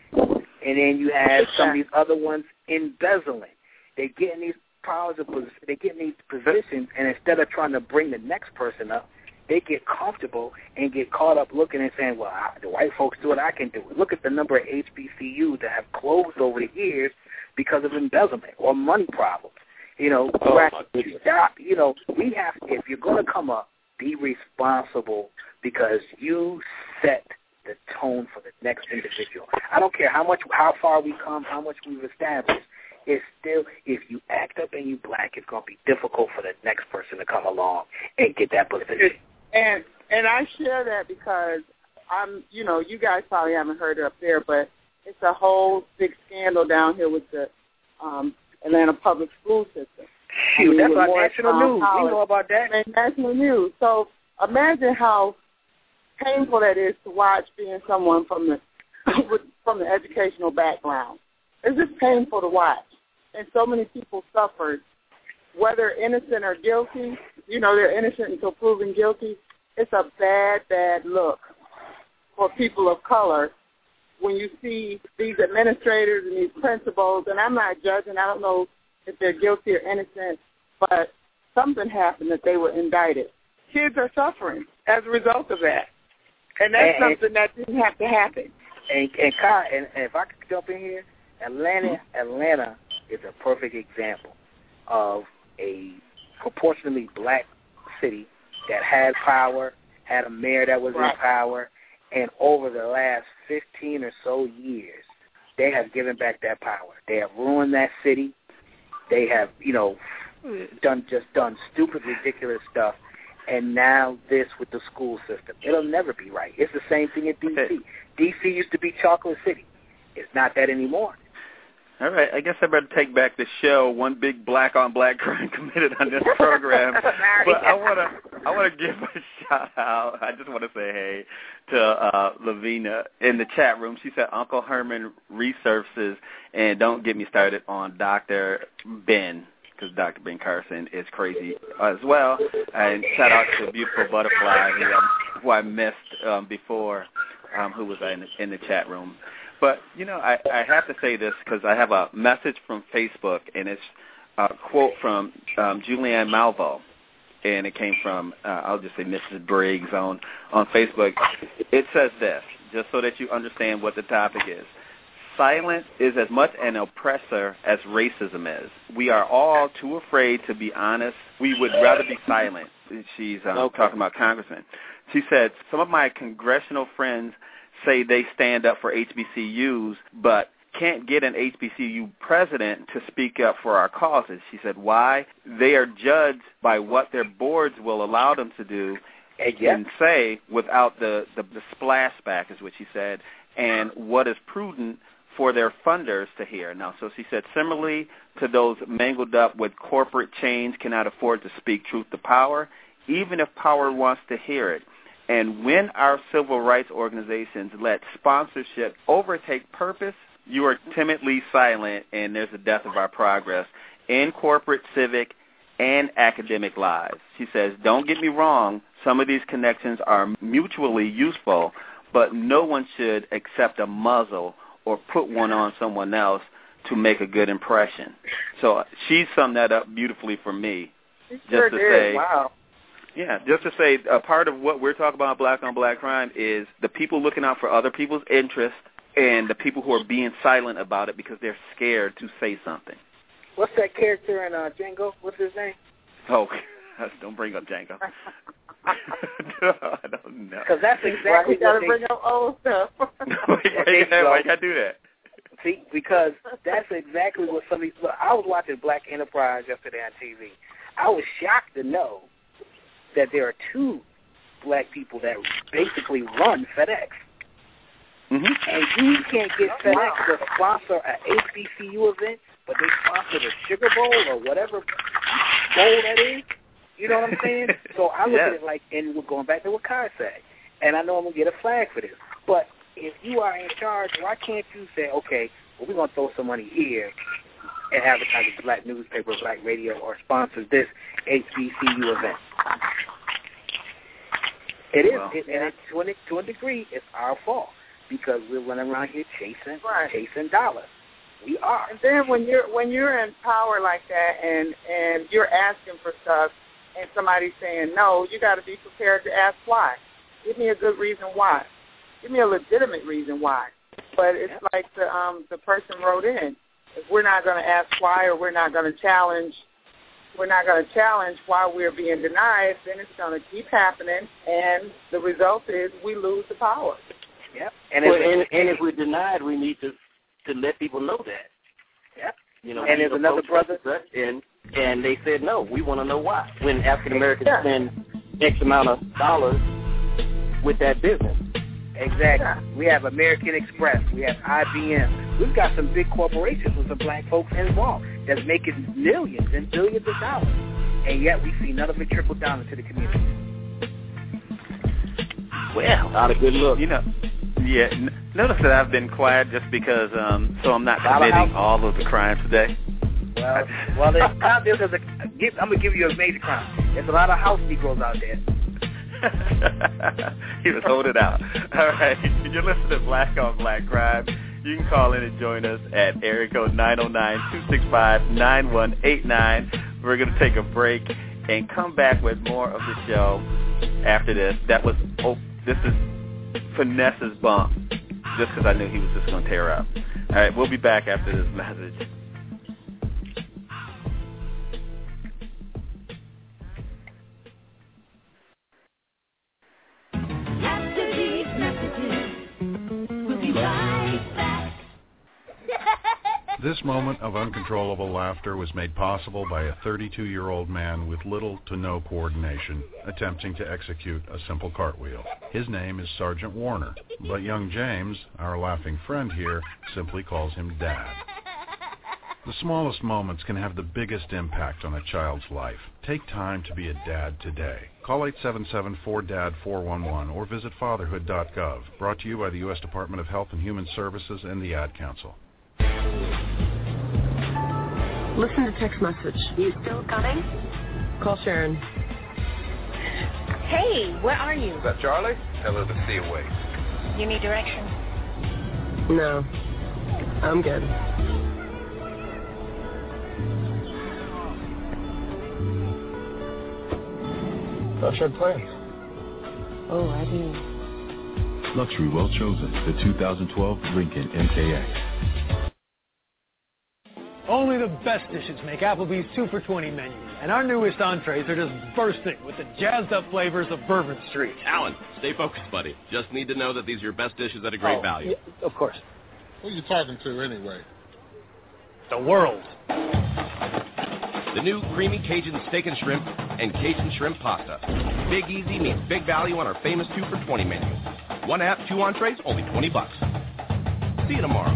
S7: And then you have some of these other ones embezzling. They get in these powers of they get in these positions, and instead of trying to bring the next person up, they get comfortable and get caught up looking and saying, well, I, the white folks do it, I can do it. Look at the number of H B C Us that have closed over the years because of embezzlement or money problems. You know,
S6: oh,
S7: stop. You know, we have, if you're going to come up, be responsible because you set the tone for the next individual. I don't care how much, how far we come, how much we've established. It's still, if you act up and you black, it's going to be difficult for the next person to come along and get that position.
S5: And and I share that because I'm, you know, you guys probably haven't heard it up there, but it's a whole big scandal down here with the um, Atlanta public school system.
S7: Shoot, I mean, that's our national news.
S5: College,
S7: we know about that.
S5: And national news. So imagine how painful that is to watch being someone from the from the educational background. It's just painful to watch. And so many people suffered, whether innocent or guilty. You know, they're innocent until proven guilty. It's a bad, bad look for people of color when you see these administrators and these principals, and I'm not judging. I don't know if they're guilty or innocent, but something happened that they were indicted. Kids are suffering as a result of that. And that's
S7: and,
S5: something that didn't have to happen.
S7: And, and, and, and if I could jump in here, Atlanta, Atlanta is a perfect example of a proportionally black city that had power, had a mayor that was
S5: right.
S7: in power, and over the last fifteen or so years, they have given back that power. They have ruined that city. They have, you know, done just done stupid, ridiculous stuff. And now this with the school system. It'll never be right. It's the same thing in D C D C used to be Chocolate City. It's not that anymore.
S4: All right, I guess I better take back the show. One big black-on-black crime committed on this program. But I want to I want to give a shout-out. I just want to say hey to uh, Lavina in the chat room. She said Uncle Herman resurfaces, and don't get me started on Doctor Ben, because Doctor Ben Carson is crazy as well. And shout-out to Beautiful Butterfly, who, um, who I missed um, before, um, who was in the, in the chat room. But, you know, I, I have to say this because I have a message from Facebook, and it's a quote from um, Julianne Malvo, and it came from, uh, I'll just say Missus Briggs on, on Facebook. It says this, just so that you understand what the topic is. Silence is as much an oppressor as racism is. We are all too afraid to be honest. We would rather be silent. She's um, okay. talking about Congressman. She said, some of my congressional friends say they stand up for H B C Us, but can't get an H B C U president to speak up for our causes. She said, why? They are judged by what their boards will allow them to do and, yeah. and say without the, the, the splashback, is what she said, and what is prudent for their funders to hear. Now, so she said, similarly to those mangled up with corporate chains cannot afford to speak truth to power, even if power wants to hear it. And when our civil rights organizations let sponsorship overtake purpose, you are timidly silent, and there's the death of our progress in corporate, civic, and academic lives. She says, don't get me wrong, some of these connections are mutually useful, but no one should accept a muzzle or put one on someone else to make a good impression. So she summed that up beautifully for me.
S5: She
S4: just
S5: sure
S4: to
S5: did.
S4: say,
S5: wow.
S4: Yeah, just to say, a part of what we're talking about black-on-black crime is the people looking out for other people's interests and the people who are being silent about it because they're scared to say something.
S7: What's that character in uh, Django? What's his name?
S4: Oh, don't bring up Django. I don't know.
S7: Because that's exactly
S5: well,
S7: what
S5: they... bring up old stuff.
S4: why, why, why you got to do that?
S7: See, because that's exactly what some of these... Look, I was watching Black Enterprise yesterday on T V. I was shocked to know that there are two black people that basically run FedEx.
S4: Mm-hmm.
S7: And you can't get FedEx wow. to sponsor an H B C U event, but they sponsor the Sugar Bowl or whatever bowl that is. You know what I'm saying? So I look
S4: yes.
S7: at it like, and we're going back to what Kai said, and I know I'm going to get a flag for this. But if you are in charge, why can't you say, okay, well, we're going to throw some money here and advertise a black newspaper, black radio, or sponsor this H B C U event? It is,
S4: well,
S7: it, and it, to, a, to a degree, it's our fault because we're running around here chasing,
S5: right.
S7: chasing dollars. We are.
S5: And then when you're when you're in power like that, and and you're asking for stuff, and somebody's saying no, you got to be prepared to ask why. Give me a good reason why. Give me a legitimate reason why. But it's yep. like the um the person wrote in. If we're not going to ask why, or we're not going to challenge, we're not going to challenge why we're being denied, then it's going to keep happening, and the result is we lose the power.
S7: Yep. And,
S6: well,
S7: if,
S6: and, and if we're denied, we need to to let people know that.
S7: Yep.
S6: You know,
S7: and there's another brother,
S6: and and they said no. We want to know why. When African Americans
S5: yeah.
S6: spend X amount of dollars with that business.
S7: Exactly. Yeah. We have American Express. We have I B M. We've got some big corporations with some black folks involved that's making millions and billions of dollars, and yet we see none of it trickle down into the community.
S4: Well,
S6: not a good look.
S4: You know, yeah. N- notice that I've been quiet just because, um, so I'm not committing all of the crimes today.
S7: Well, well, there's, there's a, I'm gonna give you a major crime. There's a lot of house Negroes out there.
S4: He was holding out. All right, you're listening to Black on Black Crime. You can call in and join us at area code nine oh nine, two six five, nine one eight nine. We're going to take a break and come back with more of the show after this. That was, oh, this is Finesse's bump, just because I knew he was just going to tear up. All right, we'll be back after this message.
S10: This moment of uncontrollable laughter was made possible by a thirty-two-year-old man with little to no coordination attempting to execute a simple cartwheel. His name is Sergeant Warner, but young James, our laughing friend here, simply calls him Dad. The smallest moments can have the biggest impact on a child's life. Take time to be a dad today. Call eight seven seven, four D A D, four one one or visit fatherhood dot gov. Brought to you by the U S Department of Health and Human Services and the Ad Council.
S3: Listen to text message. You still coming? Call Sharon.
S9: Hey, where are you?
S11: Is that Charlie? Tell her to stay away.
S9: You need directions?
S3: No. I'm good.
S11: Thought you had plans.
S3: Oh, I do.
S12: Luxury well chosen. The two thousand twelve Lincoln M K X.
S13: Only the best dishes make Applebee's two for twenty menu, and our newest entrees are just bursting with the jazzed-up flavors of Bourbon Street.
S14: Alan, stay focused, buddy. Just need to know that these are your best dishes at a great
S13: oh,
S14: value.
S13: Yeah, of course.
S11: Who are you talking to, anyway?
S13: The world.
S14: The new creamy Cajun steak and shrimp and Cajun shrimp pasta. Big Easy means big value on our famous two for twenty menu. One app, two entrees, only twenty bucks. See you tomorrow.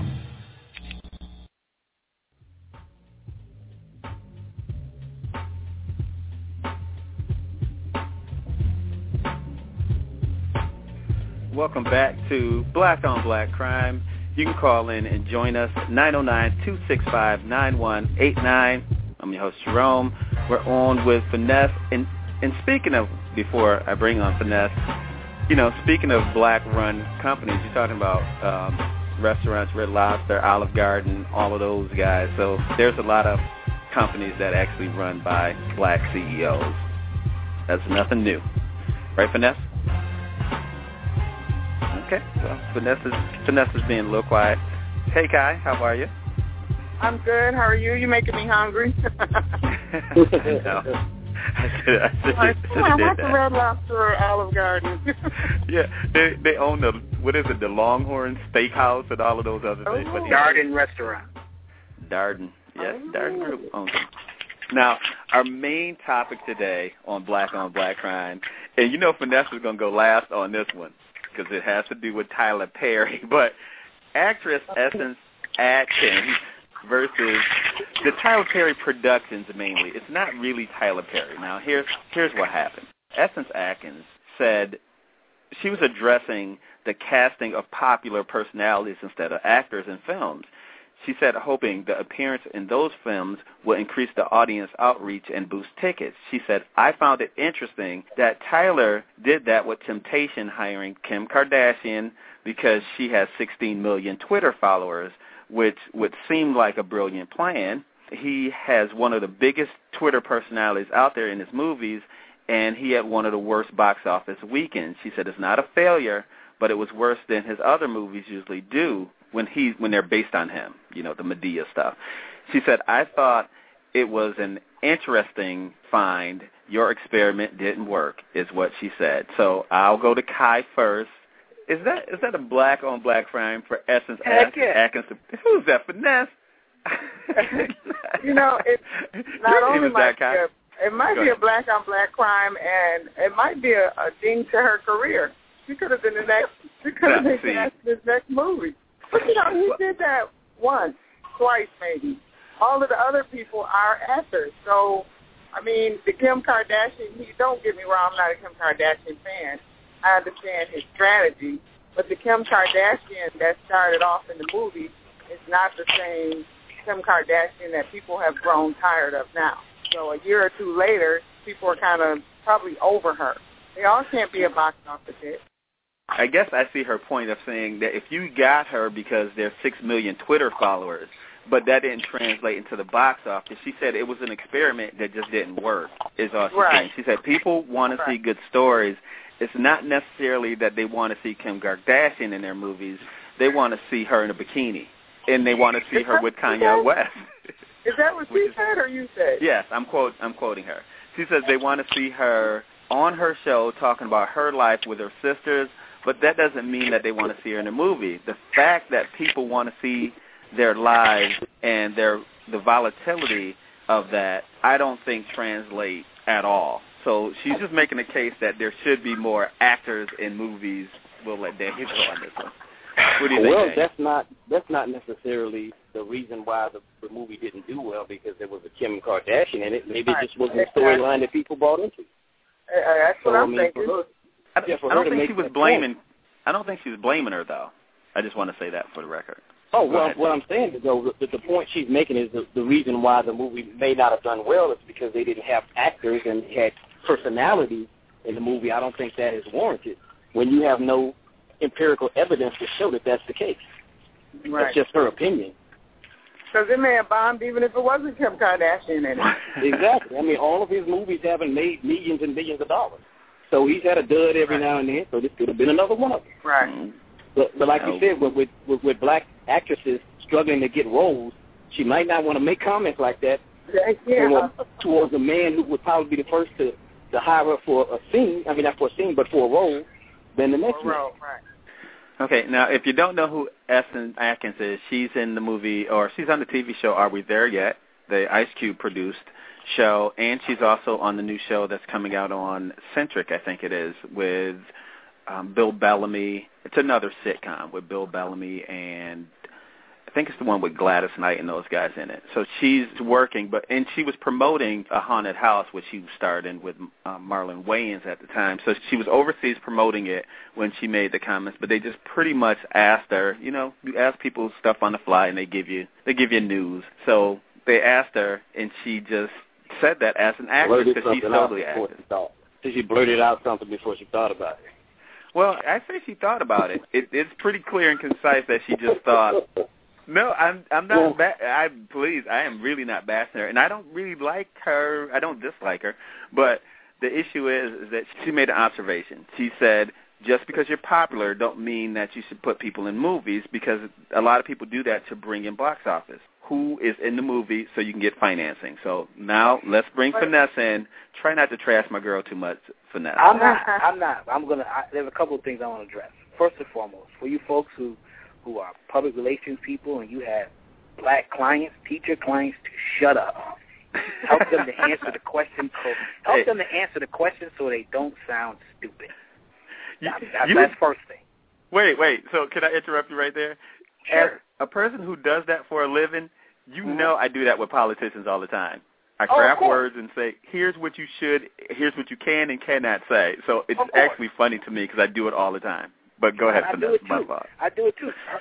S4: Welcome back to Black on Black Crime. You can call in and join us at nine oh nine, two six five, nine one eight nine. I'm your host, Jerome. We're on with Finesse. And, and speaking of, before I bring on Finesse, you know, speaking of black-run companies, you're talking about um, restaurants, Red Lobster, Olive Garden, all of those guys. So there's a lot of companies that actually run by black C E Os. That's nothing new. Right, Finesse? Okay, well, Finesse is, Finesse is being a little quiet. Hey, Kai, how are you?
S5: I'm good. How are you? You're making me hungry.
S4: I know. I should, I should,
S5: I,
S4: I should
S5: I
S4: have
S5: went
S4: did
S5: to
S4: that.
S5: Red Lobster or Olive Garden.
S4: Yeah, they they own the, what is it, the Longhorn Steakhouse and all of those other things.
S5: Oh.
S4: But
S7: Darden Restaurant.
S4: Darden, yes,
S5: Oh.
S4: Darden Group owns them. Now, our main topic today on Black on Black Crime, and you know Finesse is going to go last on this one, because it has to do with Tyler Perry, but actress Essence Atkins versus the Tyler Perry Productions mainly. It's not really Tyler Perry. Now, here's here's what happened. Essence Atkins said she was addressing the casting of popular personalities instead of actors in films. She said, hoping the appearance in those films will increase the audience outreach and boost tickets. She said, I found it interesting that Tyler did that with Temptation, hiring Kim Kardashian because she has sixteen million Twitter followers, which would seem like a brilliant plan. He has one of the biggest Twitter personalities out there in his movies, and he had one of the worst box office weekends. She said it's not a failure, but it was worse than his other movies usually do when he when they're based on him, you know, the Medea stuff. She said, I thought it was an interesting find. Your experiment didn't work, is what she said. So I'll go to Kai first. Is that is that a black-on-black crime for Essence
S5: Heck yeah.
S4: Atkinson? Who's that, Finesse?
S5: You know, it not
S4: Your name
S5: only
S4: is
S5: might
S4: that,
S5: be a, it might
S4: Go
S5: be a
S4: ahead.
S5: black-on-black crime, and it might be a, a ding to her career. She could have been the next. She could have been
S4: See.
S5: cast in this next movie. But you know, he did that once, twice, maybe. All of the other people are actors. So, I mean, the Kim Kardashian. He don't get me wrong. I'm not a Kim Kardashian fan. I understand his strategy, but the Kim Kardashian that started off in the movie is not the same Kim Kardashian that people have grown tired of now. So a year or two later, people are kind of probably over her. They all can't be a box office hit.
S4: I guess I see her point of saying that if you got her because there's six million Twitter followers, but that didn't translate into the box office, she said it was an experiment that just didn't work, is all she's
S5: Right.
S4: saying. She said people want to
S5: Right.
S4: see good stories. It's not necessarily that they want to see Kim Kardashian in their movies. They want to see her in a bikini, and they want to see her with Kanye West.
S5: Is that what she said or you said?
S4: Yes, I'm quote I'm quoting her. She says they want to see her on her show talking about her life with her sisters, but that doesn't mean that they want to see her in a movie. The fact that people want to see their lives and their the volatility of that, I don't think translate at all. So she's just making a case that there should be more actors in movies. We'll let Dave go on this one. What do you think,
S6: Well,
S4: Dave?
S6: that's not that's not necessarily the reason why the, the movie didn't do well, because there was a Kim Kardashian in it. Maybe it just wasn't a storyline that people bought into.
S5: Uh, that's what
S6: So, I
S5: I'm
S6: mean,
S5: thinking.
S6: for her-
S4: I don't,
S6: yeah, for
S4: I don't
S6: her to
S4: think
S6: make
S4: she was
S6: that
S4: blaming.
S6: point.
S4: I don't think she was blaming her though. I just want to say that for the record.
S6: Oh,
S4: Go
S6: well,
S4: ahead.
S6: what I'm saying is, though, the, the point she's making is the, the reason why the movie may not have done well is because they didn't have actors and had personality in the movie. I don't think that is warranted when you have no empirical evidence to show that that's the case.
S5: Right.
S6: That's just her opinion.
S5: Because it may have bombed even if it wasn't Kim Kardashian in it.
S6: Exactly. I mean, all of his movies haven't made millions and millions of dollars. So he's had a dud every
S5: Right.
S6: now and then, so this could have been another one of them.
S5: Right.
S6: But, but like
S4: No.
S6: you said, with, with, with, with black actresses struggling to get roles, she might not want to make comments like that
S5: Yeah.
S6: towards, towards a man who would probably be the first to, to hire her for a scene, I mean, not for a scene, but for a role, than the next
S5: For a
S6: man.
S5: role, right.
S4: Okay, now if you don't know who Essence Atkins is, she's in the movie, or she's on the T V show Are We There Yet?, the Ice Cube produced show, and she's also on the new show that's coming out on Centric, I think it is, with um, Bill Bellamy. It's another sitcom with Bill Bellamy, and I think it's the one with Gladys Knight and those guys in it. So she's working, but and she was promoting A Haunted House, which she starred in with um, Marlon Wayans at the time. So she was overseas promoting it when she made the comments, but they just pretty much asked her, you know, you ask people stuff on the fly and they give you they give you news. So they asked her, and she just said that as an actress
S6: Blurted
S4: because she's
S6: something out
S4: totally
S6: before
S4: active.
S6: she thought. So she blurted out something before she thought about it.
S4: Well, I say she thought about it. it. It's pretty clear and concise that she just thought. No, I'm I'm not.
S6: Well,
S4: ba- I please, I am really not bashing her, and I don't really like her. I don't dislike her, but the issue is, is that she made an observation. She said, just because you're popular don't mean that you should put people in movies, because a lot of people do that to bring in box office. Who is in the movie so you can get financing? So now let's bring Finesse in. Try not to trash my girl too much, Finesse.
S7: I'm not. I'm not. I'm gonna. I, there's a couple of things I want to address. First and foremost, for you folks who, who are public relations people and you have black clients, teach your clients to shut up. Help them to answer the question. So, help
S4: Hey.
S7: them to answer the question so they don't sound stupid.
S4: You-
S7: That, that's
S4: you-
S7: that's first thing.
S4: Wait, wait. So can I interrupt you right there?
S7: Sure.
S4: As a person who does that for a living, you
S7: Mhm.
S4: know I do that with politicians all the time. I
S7: Oh, of
S4: craft
S7: course.
S4: words and say, here's what you should, here's what you can and cannot say. So it's
S7: Of course.
S4: actually funny to me because I do it all the time. But go ahead,
S7: I do
S4: Finesse.
S7: it
S4: My
S7: too.
S4: fault.
S7: I do it too. Uh, uh,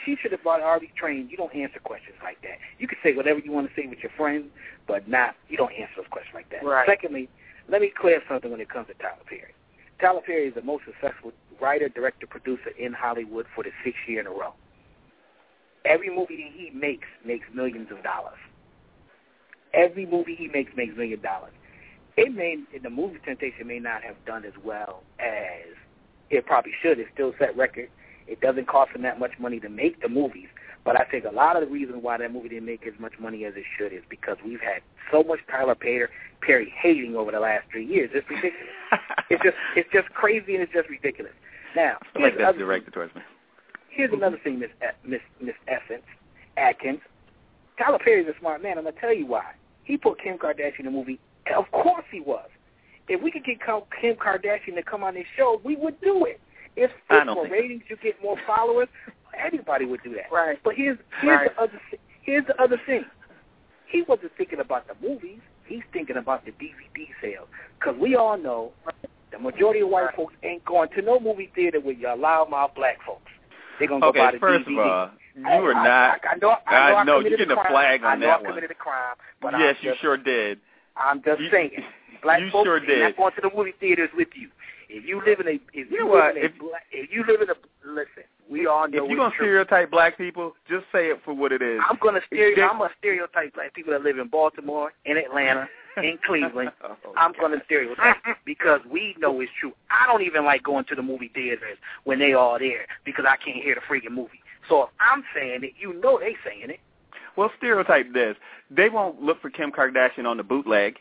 S7: she should have bought already trained. You don't answer questions like that. You can say whatever you want to say with your friends, but not you don't answer those questions like that.
S5: Right.
S7: Secondly, let me clear something when it comes to Tyler Perry. Tyler Perry is the most successful writer, director, producer in Hollywood for the sixth year in a row. Every movie that he makes makes millions of dollars. Every movie he makes makes millions of dollars. It may, the movie Temptation may not have done as well as it probably should. It still set records. It doesn't cost him that much money to make the movies. But I think a lot of the reason why that movie didn't make as much money as it should is because we've had so much Tyler Perry, Perry hating over the last three years. It's ridiculous. it's just it's just crazy and it's just ridiculous. Now,
S4: I like that's directed towards me.
S7: Here's another thing, Miss Miss Miss Essence Atkins. Tyler Perry's a smart man. I'm gonna tell you why. He put Kim Kardashian in the movie. Of course he was. If we could get Kim Kardashian to come on this show, we would do it. If it's for ratings, you get more followers. Anybody would do that.
S5: Right.
S7: But here's here's
S5: right.
S7: the other here's the other thing. He wasn't thinking about the movies. He's thinking about the D V D sales. Because we all know the majority of white right. folks ain't going to no movie theater with your loudmouth black folks. They're gonna go
S4: okay,
S7: buy the
S4: first
S7: D V D.
S4: of all, you
S7: I,
S4: are
S7: I,
S4: not.
S7: I, I know. I know. I
S4: no,
S7: committed
S4: you're getting
S7: a
S4: a flag on
S7: I know
S4: that
S7: I
S4: one.
S7: committed a crime. But
S4: yes,
S7: I'm
S4: you
S7: just,
S4: sure did.
S7: I'm just
S4: you,
S7: saying. Black
S4: you
S7: folks
S4: sure
S7: are
S4: did.
S7: not going to the movie theaters with you. If you live in a, if you,
S4: you know
S7: live
S4: what?
S7: in a,
S4: If,
S7: black, if you live in a, listen, we all know.
S4: If you're gonna stereotype black people, just say it for what it is.
S7: I'm gonna stereo. I'm gonna stereotype black people that live in Baltimore, in Atlanta, in Cleveland.
S4: oh,
S7: I'm gonna stereotype because we know it's true. I don't even like going to the movie theaters when they all there because I can't hear the freaking movie. So if I'm saying it, you know they saying it.
S4: Well, stereotype this. They won't look for Kim Kardashian on the bootleg.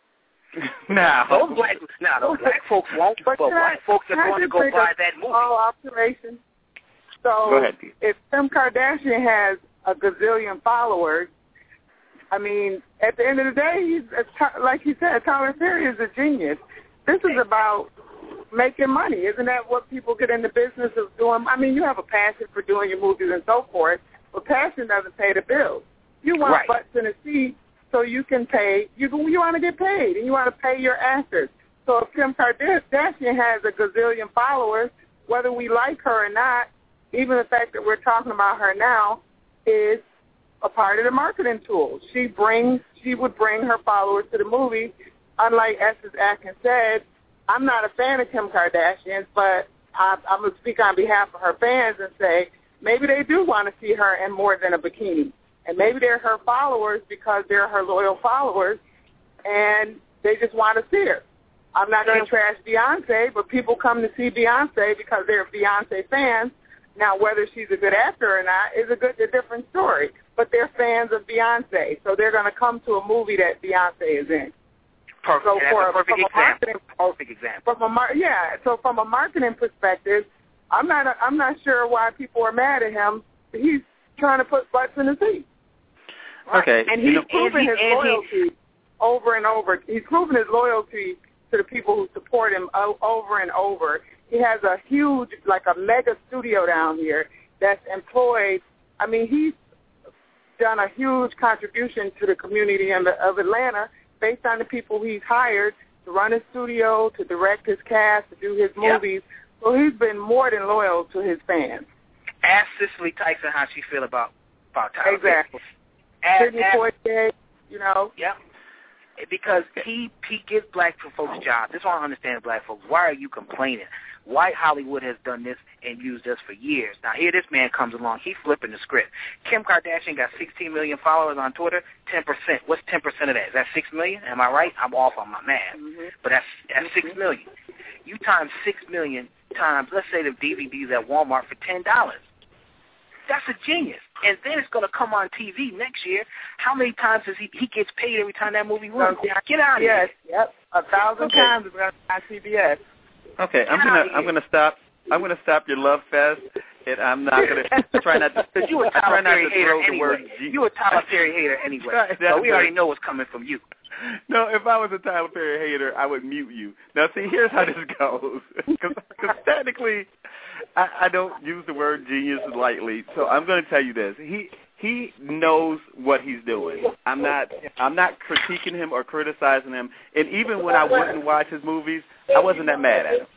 S4: no.
S7: Those black, now those black folks won't, but, but white I, folks are going to go buy that movie.
S5: All observation. So
S4: go ahead,
S5: if Kim Kardashian has a gazillion followers, I mean, at the end of the day, he's like he said, Tyler Perry is a genius. This is about making money. Isn't that what people get in the business of doing? I mean, you have a passion for doing your movies and so forth, but passion doesn't pay the bills. You want
S7: right.
S5: butts in a seat so you can pay. You you want to get paid, and you want to pay your actors. So if Kim Kardashian has a gazillion followers, whether we like her or not, even the fact that we're talking about her now is a part of the marketing tool. She brings, she would bring her followers to the movie. Unlike Essence Atkins said, I'm not a fan of Kim Kardashian, but I, I'm going to speak on behalf of her fans and say maybe they do want to see her in more than a bikini. And maybe they're her followers because they're her loyal followers, and they just want to see her. I'm not going to trash Beyonce, but people come to see Beyonce because they're Beyonce fans. Now, whether she's a good actor or not is a good, a different story. But they're fans of Beyonce, so they're going to come to a movie that Beyonce is in.
S7: Perfect.
S5: So
S7: That's
S5: for,
S7: a perfect
S5: from
S7: example.
S5: A marketing,
S7: perfect example.
S5: From a mar- yeah. So from a marketing perspective, I'm not. A, I'm not sure why people are mad at him. He's trying to put butts in the seat. Right.
S4: Okay.
S5: And he's
S4: you know,
S5: proven
S7: and he,
S5: his
S7: and
S5: loyalty
S7: he,
S5: over and over. He's proven his loyalty to the people who support him over and over. He has a huge, like a mega studio down here that's employed. I mean, he's done a huge contribution to the community of, of Atlanta based on the people he's hired to run his studio, to direct his cast, to do his movies. Yep. So he's been more than loyal to his fans.
S7: Ask Cicely Tyson how she feel about about Tyler
S5: Exactly.
S7: Ask,
S5: Sidney Poitier, you know.
S7: Yep. Because he he gives black folks jobs. This is what I understand, black folks. Why are you complaining? White Hollywood has done this and used us for years. Now, here this man comes along. He's flipping the script. Kim Kardashian got sixteen million followers on Twitter, ten percent. What's ten percent of that? Is that six million? Am I right? I'm off on my math.
S5: Mm-hmm.
S7: But that's, that's six million. You times six million times, let's say the D V Ds at Walmart for ten dollars. That's a genius. And then it's going to come on T V next year. How many times does he he gets paid every time that movie runs? So, Get out of
S5: yes,
S7: here.
S5: Yep, a thousand
S4: okay.
S5: times it's going to be on C B S.
S4: Okay, I'm gonna I'm gonna stop I'm gonna stop your love fest, and I'm not gonna try not to.
S7: Because you a Tyler Perry hater anyway. You a Tyler Perry hater anyway. So we already know what's coming from you.
S4: No, if I was a Tyler Perry hater, I would mute you. Now, see, here's how this goes. Because technically, I, I don't use the word genius lightly. So I'm going to tell you this: he he knows what he's doing. I'm not I'm not critiquing him or criticizing him. And even when I wouldn't watch his movies, I wasn't that mad at him.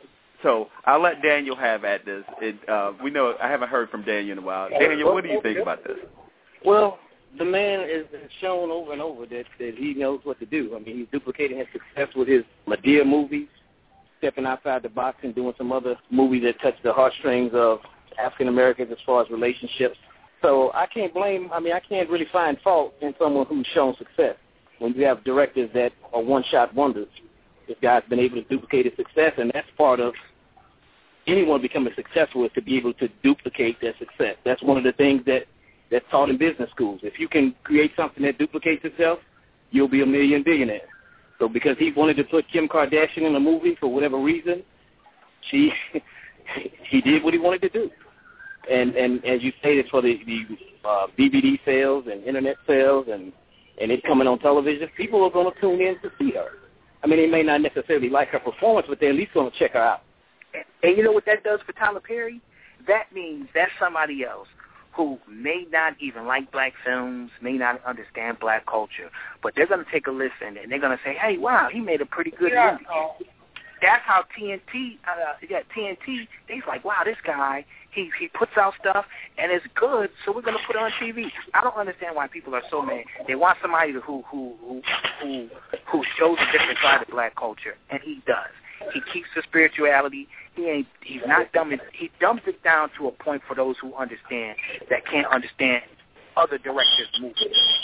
S4: So I'll let Daniel have at this. It, uh, we know I haven't heard from Daniel in a while. Daniel, what do you think about this?
S6: Well, the man is shown over and over that, that he knows what to do. I mean, he's duplicating his success with his Madea movies, stepping outside the box and doing some other movies that touch the heartstrings of African Americans as far as relationships. So I can't blame, I mean, I can't really find fault in someone who's shown success when you have directors that are one-shot wonders. This guy's been able to duplicate his success, and that's part of anyone becoming successful is to be able to duplicate their success. That's one of the things that, that's taught in business schools. If you can create something that duplicates itself, you'll be a million billionaire. So because he wanted to put Kim Kardashian in a movie for whatever reason, she he did what he wanted to do. And and as you stated, for the, the uh, D V D sales and internet sales and, and it coming on television, people are going to tune in to see her. I mean, they may not necessarily like her performance, but they're at least going to check her out.
S7: And, and you know what that does for Tyler Perry? That means that's somebody else who may not even like black films, may not understand black culture, but they're going to take a listen and they're going to say, hey, wow, he made a pretty good
S5: yeah.
S7: movie. That's how T N T, uh, yeah, T N T, they's like, wow, this guy, he he puts out stuff and it's good, so we're going to put it on T V. I don't understand why people are so mad. They want somebody who who who who, who shows a different side of black culture, and he does. He keeps the spirituality. He ain't. He's not dumbing. He dumps it down to a point for those who understand that can't understand other directors' movies.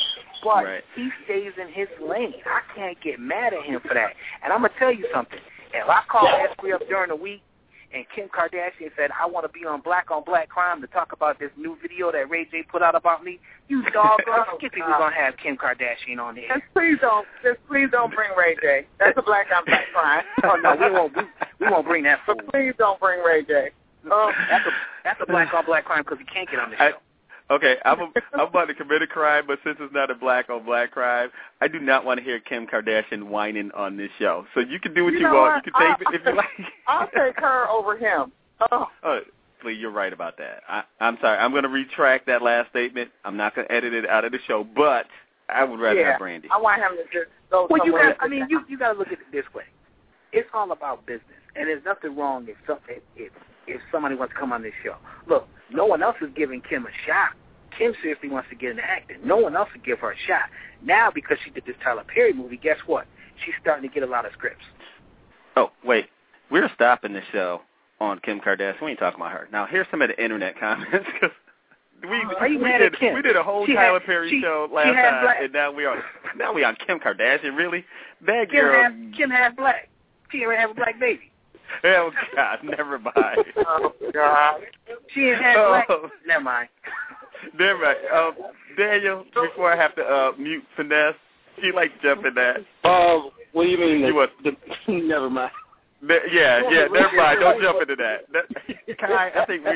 S7: But right. he stays in his lane. I can't get mad at him for that. And I'm gonna tell you something. If I called Esquire up during the week and Kim Kardashian said, I want to be on Black on Black Crime to talk about this new video that Ray J put out about me, you doggone skippy was going to have Kim Kardashian on there.
S5: Just please don't, just please don't bring Ray J. That's a Black on Black Crime.
S7: Oh, no, we won't, we, we won't bring that fool.
S5: But please don't bring Ray J. Oh.
S7: That's, a, that's a Black on Black Crime because he can't get on the show.
S4: I, Okay, I'm a, I'm about to commit a crime, but since it's not a black on black crime, I do not want to hear Kim Kardashian whining on this show. So you can do what you,
S5: you know
S4: want.
S5: What?
S4: You can take
S5: I'll,
S4: it if you like.
S5: I'll take her over him. Oh,
S4: oh please, you're right about that. I, I'm sorry. I'm going to retract that last statement. I'm not going to edit it out of the show, but I would rather
S5: yeah,
S4: have Brandy.
S5: I want him to just go
S7: well,
S5: somewhere.
S7: You got, I mean, you you got to look at it this way. It's all about business, and there's nothing wrong if something if if somebody wants to come on this show. Look, no one else is giving Kim a shot. Kim seriously wants to get into acting. No one else would give her a shot. Now, because she did this Tyler Perry movie, guess what? She's starting to get a lot of scripts.
S4: Oh, wait. We're stopping the show on Kim Kardashian. We ain't talking about her. Now, here's some of the internet comments. Cause we,
S7: Are you
S4: we,
S7: mad
S4: did,
S7: at Kim?
S4: we did a whole
S7: she
S4: Tyler
S7: had,
S4: Perry
S7: she,
S4: show last time, black. and now we are now we on Kim Kardashian. Really? That
S7: Kim
S4: girl.
S7: Half, Kim half black. She ain't have a black baby.
S4: Oh, God. Never mind.
S5: Oh, God.
S7: She ain't half
S4: oh.
S7: black. Never mind.
S4: Never mind. Um, Daniel, before I have to uh, mute Finesse, do you like to jump in that?
S6: Oh, uh, what do you mean?
S4: You
S6: the, the, never mind.
S4: The, yeah, yeah, never mind. Don't jump into that. that Kai, I think we,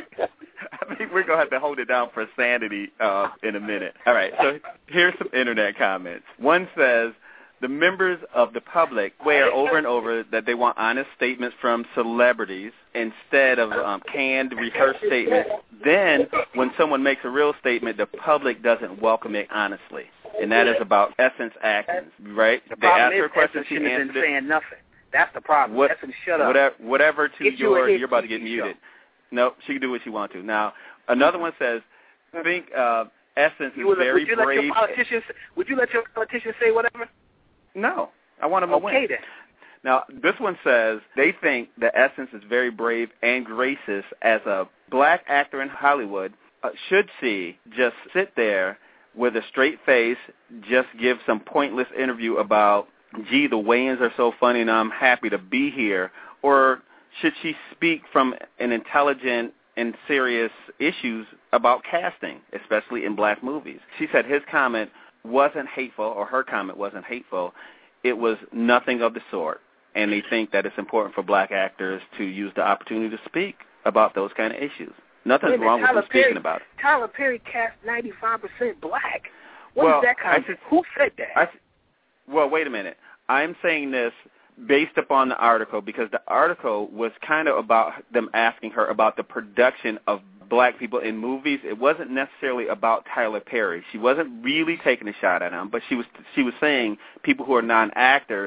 S4: I think we're gonna have to hold it down for sanity uh, in a minute. All right. So here's some internet comments. One says, the members of the public swear over and over that they want honest statements from celebrities instead of um, canned, rehearsed statements. Then, when someone makes a real statement, the public doesn't welcome it honestly. And that is about Essence Atkins, right?
S7: The
S4: they asked
S7: is,
S4: her a question,
S7: Essence
S4: she
S7: shouldn't
S4: answered
S7: have been
S4: it.
S7: saying nothing. That's the problem.
S4: What,
S7: Essence, shut up.
S4: Whatever, whatever to
S7: Get
S4: your,
S7: you
S4: you're about to get muted. No, she can do what she wants to. Now, another one says, I think uh, Essence
S7: you
S4: is
S7: would,
S4: very
S7: would you
S4: brave.
S7: Let your politicians, would you let your politicians say whatever?
S4: No, I want them to
S7: okay,
S4: win.
S7: Okay, then.
S4: Now, this one says they think that Essence is very brave and gracious as a black actor in Hollywood uh, should see just sit there with a straight face, just give some pointless interview about, gee, the Wayans are so funny and I'm happy to be here, or should she speak from an intelligent and serious issues about casting, especially in black movies? She said his comment wasn't hateful, or her comment wasn't hateful. It was nothing of the sort. And they think that it's important for black actors to use the opportunity to speak about those kind of issues. Nothing's
S7: Wait,
S4: wrong with them
S7: Perry,
S4: speaking about it.
S7: Tyler Perry cast ninety-five percent black. What
S4: well,
S7: is that kind
S4: I,
S7: of? Who said that?
S4: I, well, wait a minute. I'm saying this based upon the article because the article was kind of about them asking her about the production of black people in movies. It wasn't necessarily about Tyler Perry. She wasn't really taking a shot at him, but she was she was saying people who are non-actors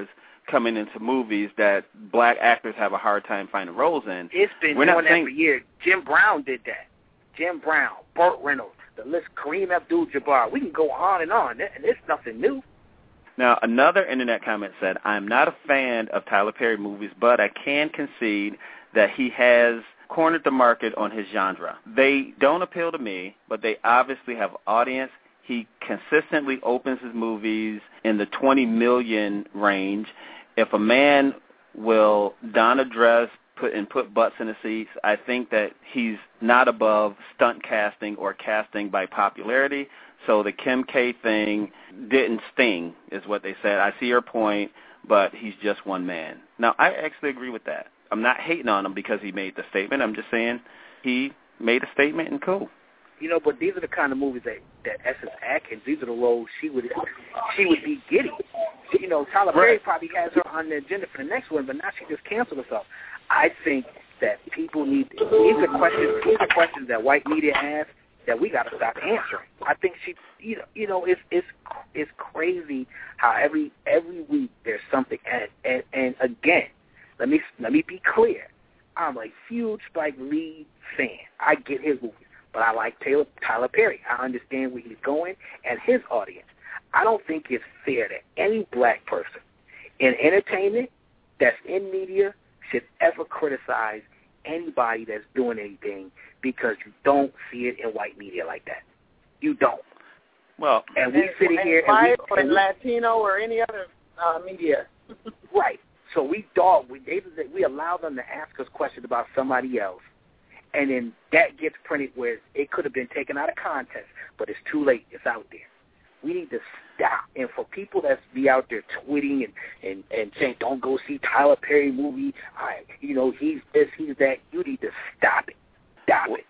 S4: coming into movies that black actors have a hard time finding roles in.
S7: It's been
S4: We're
S7: doing
S4: not
S7: that
S4: saying,
S7: for years. Jim Brown did that. Jim Brown, Burt Reynolds, the list, Kareem Abdul-Jabbar. We can go on and on, and it's nothing new.
S4: Now, another internet comment said, I'm not a fan of Tyler Perry movies, but I can concede that he has cornered the market on his genre. They don't appeal to me, but they obviously have audience. He consistently opens his movies in the twenty million range. If a man will don a dress put and put butts in the seats, I think that he's not above stunt casting or casting by popularity. So the Kim K thing didn't sting, is what they said. I see your point, but he's just one man. Now, I actually agree with that. I'm not hating on him because he made the statement. I'm just saying he made a statement and cool.
S7: You know, but these are the kind of movies that, that Essence Atkins, these are the roles she would she would be getting. You know, Tyler Perry
S4: Right.
S7: probably has her on the agenda for the next one, but now she just canceled herself. I think that people need, these are questions, these are questions that white media asks that we got to stop answering. I think she, you know, you know, it's it's it's crazy how every every week there's something. And, and and again, let me let me be clear. I'm a huge Spike Lee fan. I get his movies, but I like Taylor, Tyler Perry. I understand where he's going and his audience. I don't think it's fair that any black person in entertainment that's in media should ever criticize anybody that's doing anything because you don't see it in white media like that. You don't.
S4: Well,
S7: and we
S5: and,
S7: sit
S5: and
S7: here
S5: white
S7: and we,
S5: or
S7: and we,
S5: Latino or any other uh, media.
S7: right. So we dog. We they, we allow them to ask us questions about somebody else, and then that gets printed where it could have been taken out of context, but it's too late. It's out there. We need to stop. And for people that be out there tweeting and, and, and saying, don't go see Tyler Perry movie, I, you know, he's this, he's that, you need to stop it. Stop it.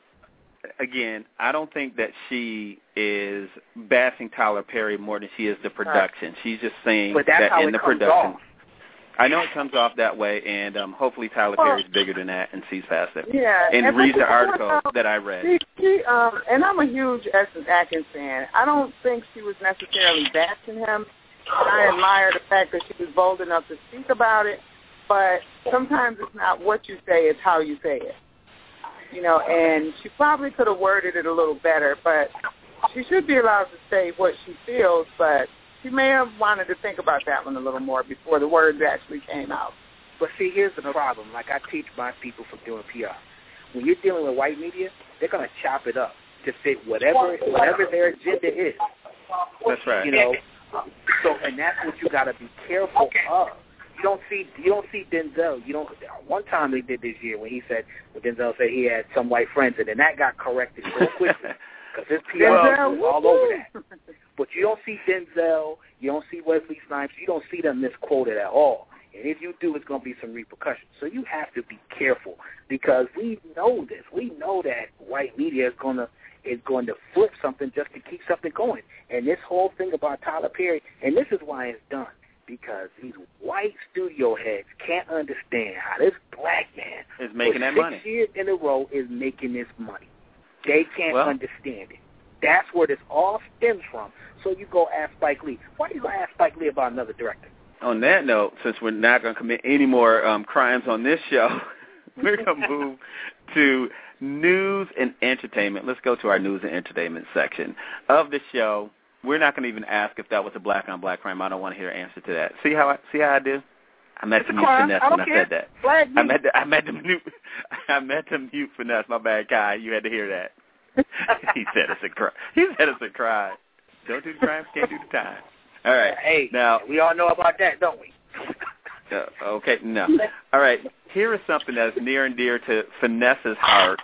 S4: Again, I don't think that she is bashing Tyler Perry more than she is the production. Right. She's just saying
S7: but that's
S4: that
S7: how
S4: in
S7: it
S4: the
S7: comes
S4: production.
S7: Off.
S4: I know it comes off that way, and um, hopefully Tyler
S5: well,
S4: Perry's bigger than that and sees past it.
S5: Yeah,
S4: and,
S5: and
S4: read the article
S5: know,
S4: that I read.
S5: She, she, um, and I'm a huge Essence Atkins fan. I don't think she was necessarily bashing him. I admire the fact that she was bold enough to speak about it, but sometimes it's not what you say, it's how you say it. You know, and she probably could have worded it a little better, but she should be allowed to say what she feels, but she may have wanted to think about that one a little more before the words actually came out.
S7: But see, here's the problem. Like I teach my people from doing P R. When you're dealing with white media, they're going to chop it up to fit whatever whatever their agenda is.
S4: That's right.
S7: You know, so and that's what you got to be careful of. You don't see you don't see Denzel. You don't. One time they did this year when he said when Denzel said he had some white friends, and then that got corrected so quickly because his P R was all over that. But you don't see Denzel, you don't see Wesley Snipes, you don't see them misquoted at all. And if you do, it's going to be some repercussions. So you have to be careful because we know this. We know that white media is going to is going to flip something just to keep something going. And this whole thing about Tyler Perry, and this is why it's done, because these white studio heads can't understand how this black man
S4: is making
S7: for
S4: that
S7: six
S4: money.
S7: years in a row is making this money. They can't
S4: well,
S7: understand it. That's where this all stems from. So you go ask Spike Lee. Why do you go ask Spike Lee about another director?
S4: On that note, since we're not going to commit any more um, crimes on this show, we're going to move to news and entertainment. Let's go to our news and entertainment section of the show. We're not going to even ask if that was a black-on-black crime. I don't want to hear an answer to that. See how I, see how I do? I meant to mute finesse when I said that. I meant to, I meant to mute. I meant to mute finesse. My bad, Kai. You had to hear that. he said it's a crime. He said it's a crime. Don't do the crime, can't do the time. All right.
S7: Hey,
S4: now
S7: we all know about that, don't we?
S4: uh, okay, no. All right. Here is something that's near and dear to Finesse's heart.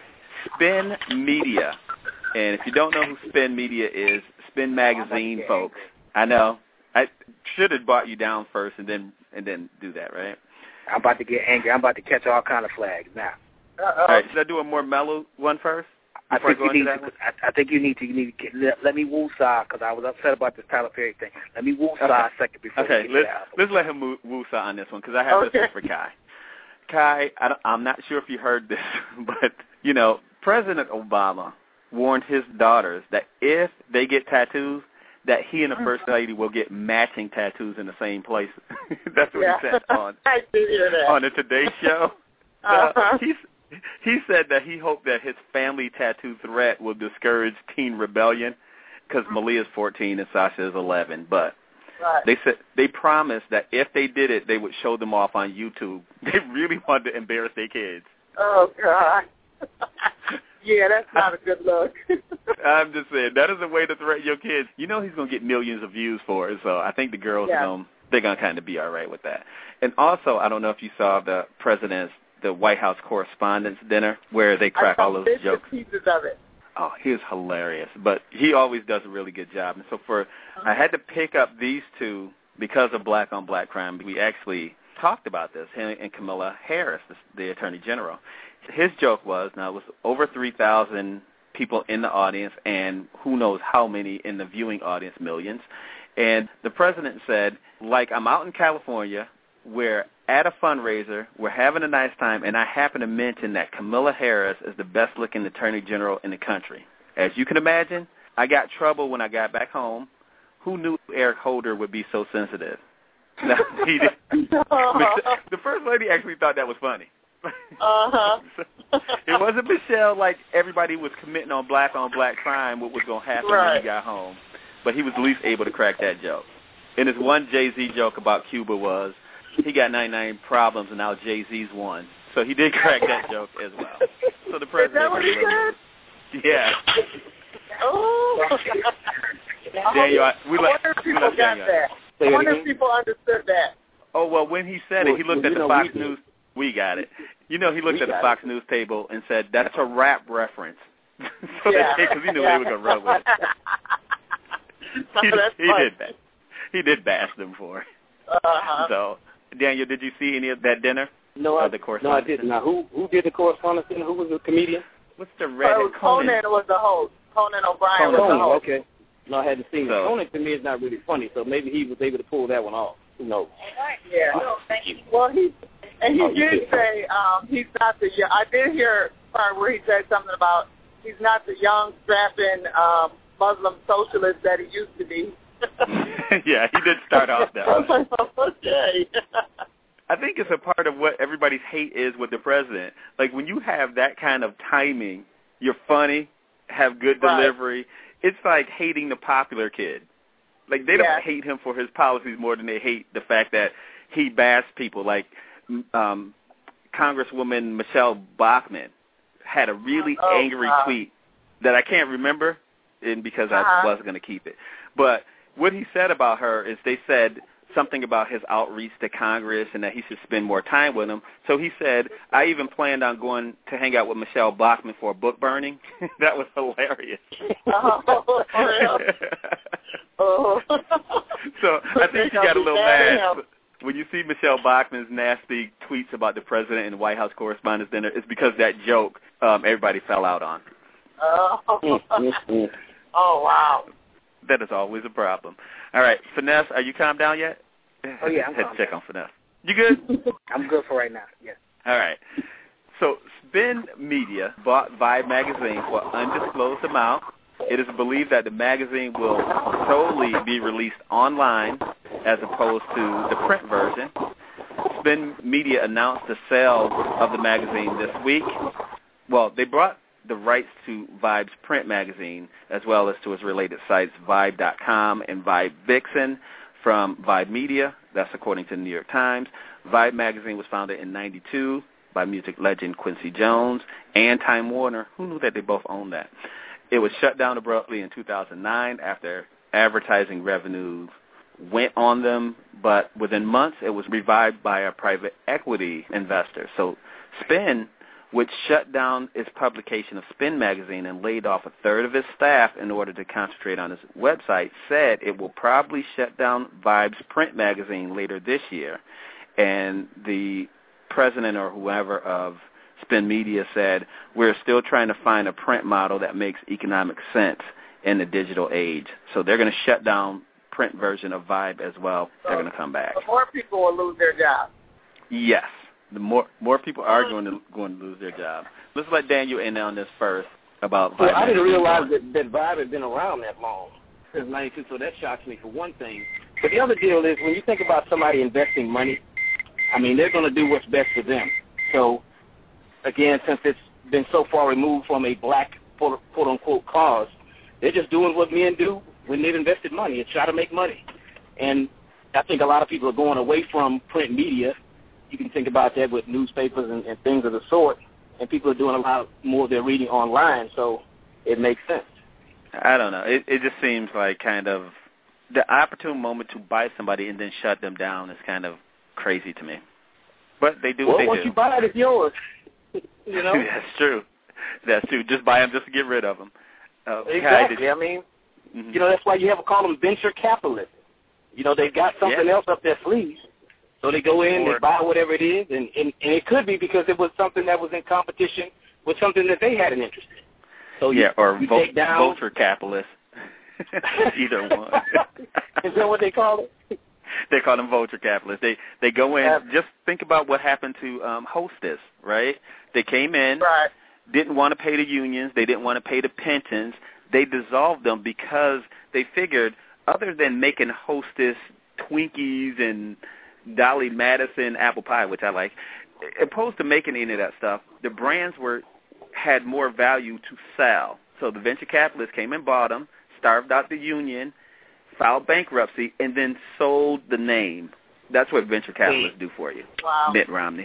S4: Spin Media. And if you don't know who Spin Media is, Spin Magazine, folks. I know. I should have brought you down first and then and then do that, right?
S7: I'm about to get angry. I'm about to catch all kind of flags now.
S4: Uh-oh. All right. Should I do a more mellow one first?
S7: I think, you need to, I, I think you need to. You need to get, let, let me woo-saw because I was upset about this Tyler Perry thing. Let me woo-saw okay. a second before
S4: okay,
S7: we get
S4: let's,
S7: out.
S4: let's let him woo-saw on this one because I have
S5: okay.
S4: this one for Kai. Kai, I I'm not sure if you heard this, but, you know, President Obama warned his daughters that if they get tattoos, that he and the First Lady will get matching tattoos in the same place. That's what
S5: yeah.
S4: he said on,
S5: I did hear that.
S4: on the Today Show.
S5: Uh-huh.
S4: Uh, he's, he said that he hoped that his family tattoo threat will discourage teen rebellion because Malia's fourteen and Sasha is eleven. But
S5: right.
S4: they said they promised that if they did it, they would show them off on YouTube. They really wanted to embarrass their kids.
S5: Oh, God. Yeah, that's not a good look.
S4: I'm just saying, that is a way to threaten your kids. You know he's going to get millions of views for it, so I think the girls
S5: yeah.
S4: are going, they're going to kind of be all right with that. And also, I don't know if you saw the president's, the White House Correspondents' Dinner, where they crack all those jokes.
S5: Pieces of it.
S4: Oh, he was hilarious, but he always does a really good job. And so for, uh-huh. I had to pick up these two because of Black on Black Crime. We actually talked about this, him and Kamala Harris, the, the Attorney General. His joke was, now it was over three thousand people in the audience and who knows how many in the viewing audience, millions. And the president said, like, I'm out in California, we're at a fundraiser, we're having a nice time, and I happen to mention that Kamala Harris is the best-looking Attorney General in the country. As you can imagine, I got trouble when I got back home. Who knew Eric Holder would be so sensitive? No, he did. The First Lady actually thought that was funny.
S5: Uh-huh.
S4: It wasn't Michelle like everybody was committing on black on black crime, what was going to happen
S5: right.
S4: when he got home. But he was at least able to crack that joke. And his one Jay-Z joke about Cuba was, he got ninety-nine problems and now Jay-Z's one. So he did crack that joke as well. So the president.
S5: Is that what he
S4: said? Yeah.
S5: Oh.
S4: Daniel, I, we
S5: I
S4: like,
S5: wonder if
S4: we
S5: people
S4: like
S5: got
S4: Daniel.
S5: that. I wonder if people understood that.
S4: Oh, well, when he said
S6: well,
S4: it, he looked
S6: well,
S4: at the
S6: know,
S4: Fox
S6: we
S4: News. We got it. You know, he looked
S6: we
S4: at the
S6: it.
S4: Fox News table and said, that's a rap reference. So
S5: yeah.
S4: because he knew yeah. they were going to run with it. he, he did that. He did bash them for it.
S5: Uh-huh.
S4: So, Daniel, did you see any of that dinner?
S6: No, I,
S4: the
S6: no, I didn't. Now, who who did the correspondence dinner? Who was the comedian?
S4: What's the red?
S5: Oh, Conan. Conan was the host. Conan O'Brien
S6: Conan,
S5: was the host.
S6: Okay. No, I hadn't seen
S4: so,
S6: it. Conan to me is not really funny, so maybe he was able to pull that one off. Who knows?
S5: Yeah.
S6: Uh,
S5: well, he and he
S6: oh,
S5: did
S6: did.
S5: say um, he's not the young. I did hear a part where he said something about he's not the young, strapping um, Muslim socialist that he used to be.
S4: Yeah, he did start off that way.
S5: Like, okay.
S4: I think it's a part of what everybody's hate is with the president. Like, when you have that kind of timing, you're funny, have good
S5: right.
S4: delivery, it's like hating the popular kid. Like, they don't
S5: yeah.
S4: hate him for his policies more than they hate the fact that he bashed people. Like, um, Congresswoman Michelle Bachmann had a really
S5: oh,
S4: angry
S5: uh,
S4: tweet that I can't remember and because
S5: uh-huh.
S4: I wasn't going to keep it. But what he said about her is they said something about his outreach to Congress and that he should spend more time with them. So he said, I even planned on going to hang out with Michelle Bachmann for a book burning. That was hilarious.
S5: Oh, oh.
S4: So I think she got a little mad. When you see Michelle Bachmann's nasty tweets about the president and the White House Correspondents' Dinner, it's because that joke um, everybody fell out on.
S5: Oh. Oh, wow.
S4: That is always a problem. All right, Finesse, are you calmed down yet?
S7: Oh, yeah, I'm
S4: Had
S7: calm
S4: to check
S7: down.
S4: on Finesse. You good?
S7: I'm good for right now, yes.
S4: All right. So Spin Media bought Vibe magazine for an undisclosed amount. It is believed that the magazine will solely be released online as opposed to the print version. Spin Media announced the sale of the magazine this week. Well, they brought the rights to Vibe's print magazine as well as to its related sites Vibe dot com and Vibe Vixen from Vibe Media. That's according to the New York Times. Vibe magazine was founded in ninety-two by music legend Quincy Jones and Time Warner. Who knew that they both owned that? It was shut down abruptly in two thousand nine after advertising revenues went on them, but within months it was revived by a private equity investor. So Spin, which shut down its publication of Spin magazine and laid off a third of its staff in order to concentrate on its website, said it will probably shut down Vibe's print magazine later this year. And the president or whoever of Spin Media said, we're still trying to find a print model that makes economic sense in the digital age. So they're going to shut down print version of Vibe as well. So they're going to come back.
S5: So more people will lose their jobs.
S4: Yes. The more more people are going to going to lose their job. Let's let Daniel in on this first about Vibe.
S6: Well, I didn't realize that, that Vibe had been around that long. since ninety-two, so that shocks me for one thing. But the other deal is when you think about somebody investing money, I mean, they're going to do what's best for them. So, again, since it's been so far removed from a black, quote-unquote, cause, they're just doing what men do when they've invested money and try to make money. And I think a lot of people are going away from print media. You can think about that with newspapers and, and things of the sort, and people are doing a lot more of their reading online, so it makes sense.
S4: I don't know. It, it just seems like kind of the opportune moment to buy somebody and then shut them down is kind of crazy to me. But they do
S6: well,
S4: what they do.
S6: Well, once you buy it, it's yours. You know?
S4: That's true. That's true. Just buy them just to get rid of them. Uh,
S6: exactly. I mean, mm-hmm. you know, that's why you have to call them venture capitalists. You know, they've got something
S4: yeah.
S6: else up their sleeves. So they go in,
S4: or,
S6: they buy whatever it is, and, and, and it could be because it was something that was in competition with something that they had an interest in. So
S4: yeah,
S6: you,
S4: or
S6: you
S4: vo-
S6: take down...
S4: vulture capitalists. Either one.
S6: Is that what they call it?
S4: They call them vulture capitalists. They they go in. Uh, just think about what happened to um, Hostess, right? They came in,
S5: right.
S4: didn't want to pay the unions. They didn't want to pay the pensions. They dissolved them because they figured, other than making Hostess Twinkies and Dolly Madison apple pie, which I like, opposed to making any of that stuff, the brands were had more value to sell. So the venture capitalists came and bought them, starved out the union, filed bankruptcy, and then sold the name. That's what venture capitalists do for you,
S5: wow.
S4: Mitt Romney.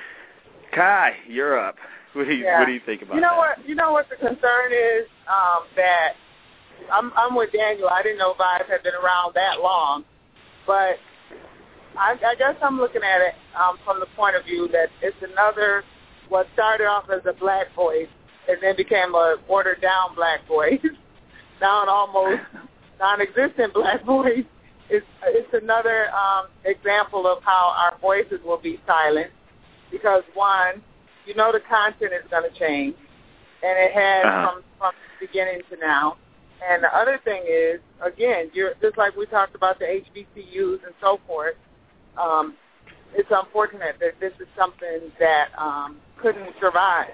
S4: Kai, you're up. What do you
S5: yeah.
S4: What do you think about
S5: you know
S4: that?
S5: What, you know what the concern is? Um, that I'm, I'm with Daniel. I didn't know Vibe had been around that long, but I, I guess I'm looking at it um, from the point of view that it's another, what started off as a black voice and then became a watered-down black voice, now an almost non-existent black voice. It's, it's another um, example of how our voices will be silenced because, one, you know the content is going to change, and it has
S4: uh-huh.
S5: from, from the beginning to now. And the other thing is, again, you're, just like we talked about the H B C Us and so forth, um, it's unfortunate that this is something that um, couldn't survive.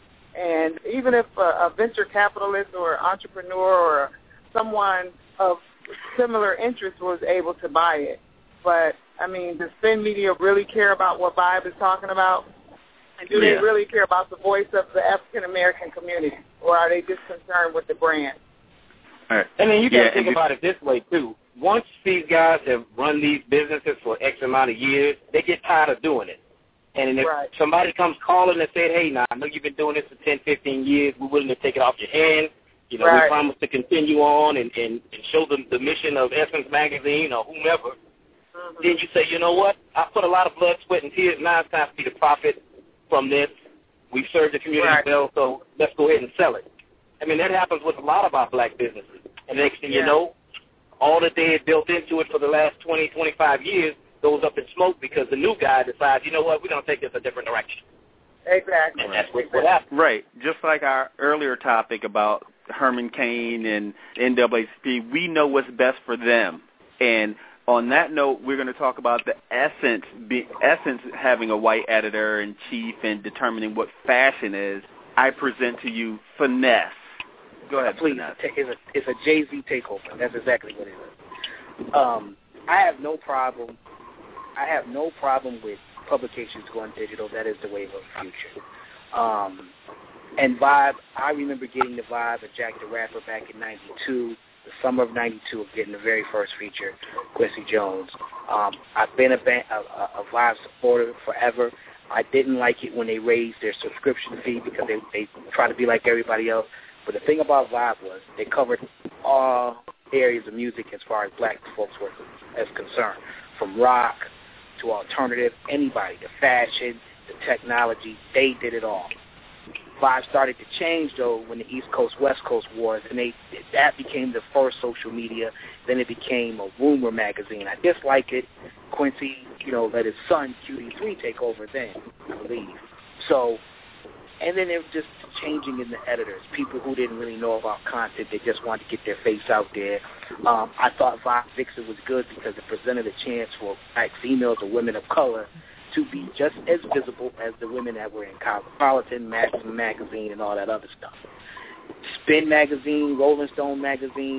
S5: And even if a, a venture capitalist or entrepreneur or someone of similar interest was able to buy it, but, I mean, does Spin Media really care about what Vibe is talking about? And do
S4: yeah.
S5: they really care about the voice of the African-American community, or are they just concerned with the brand?
S4: All right.
S6: And then you got to
S4: yeah,
S6: think about it this way, too. Once these guys have run these businesses for X amount of years, they get tired of doing it. And if
S5: right.
S6: somebody comes calling and said, hey, now, I know you've been doing this for ten, fifteen years. We're willing to take it off your hands. You know,
S5: right.
S6: we promise to continue on and, and, and show them the mission of Essence Magazine or whomever. Mm-hmm. Then you say, you know what? I put a lot of blood, sweat, and tears. Now it's time for me to profit from this. We've served the community
S5: right.
S6: well, so let's go ahead and sell it. I mean, that happens with a lot of our black businesses. And the next thing
S5: yeah.
S6: you know, all that they had built into it for the last twenty, twenty-five years goes up in smoke because the new guy decides, you know what, we're going to take this a different direction.
S5: Exactly.
S6: And that's what, what happens.
S4: Right. Just like our earlier topic about Herman Cain and N double A C P, we know what's best for them. And on that note, we're going to talk about the Essence, be, Essence having a white editor-in-chief and determining what fashion is. I present to you Finesse. Go ahead,
S7: Please.
S4: Finesse.
S7: It's a, it's a Jay-Z takeover. That's exactly what it is. Um, I have no problem. I have no problem with publications going digital. That is the wave of the future. Um, and Vibe, I remember getting the Vibe of Jack the Rapper back in ninety-two, the summer of ninety-two, of getting the very first feature, Quincy Jones. Um, I've been a, band, a, a Vibe supporter forever. I didn't like it when they raised their subscription fee because they, they try to be like everybody else. But the thing about Vibe was they covered all areas of music as far as black folks were as concerned, from rock to alternative, anybody, the fashion, the technology, they did it all. Vibe started to change, though, when the East Coast, West Coast wars, and they that became the first social media. Then it became a rumor magazine. I dislike it. Quincy, you know, let his son, Q D three, take over then, I believe. So, and then it was just changing in the editors, people who didn't really know about content. They just wanted to get their face out there. Um, I thought Vibe Vixen was good because it presented a chance for black females or women of color to be just as visible as the women that were in Cosmopolitan, Maxim Magazine, and all that other stuff. Spin Magazine, Rolling Stone Magazine,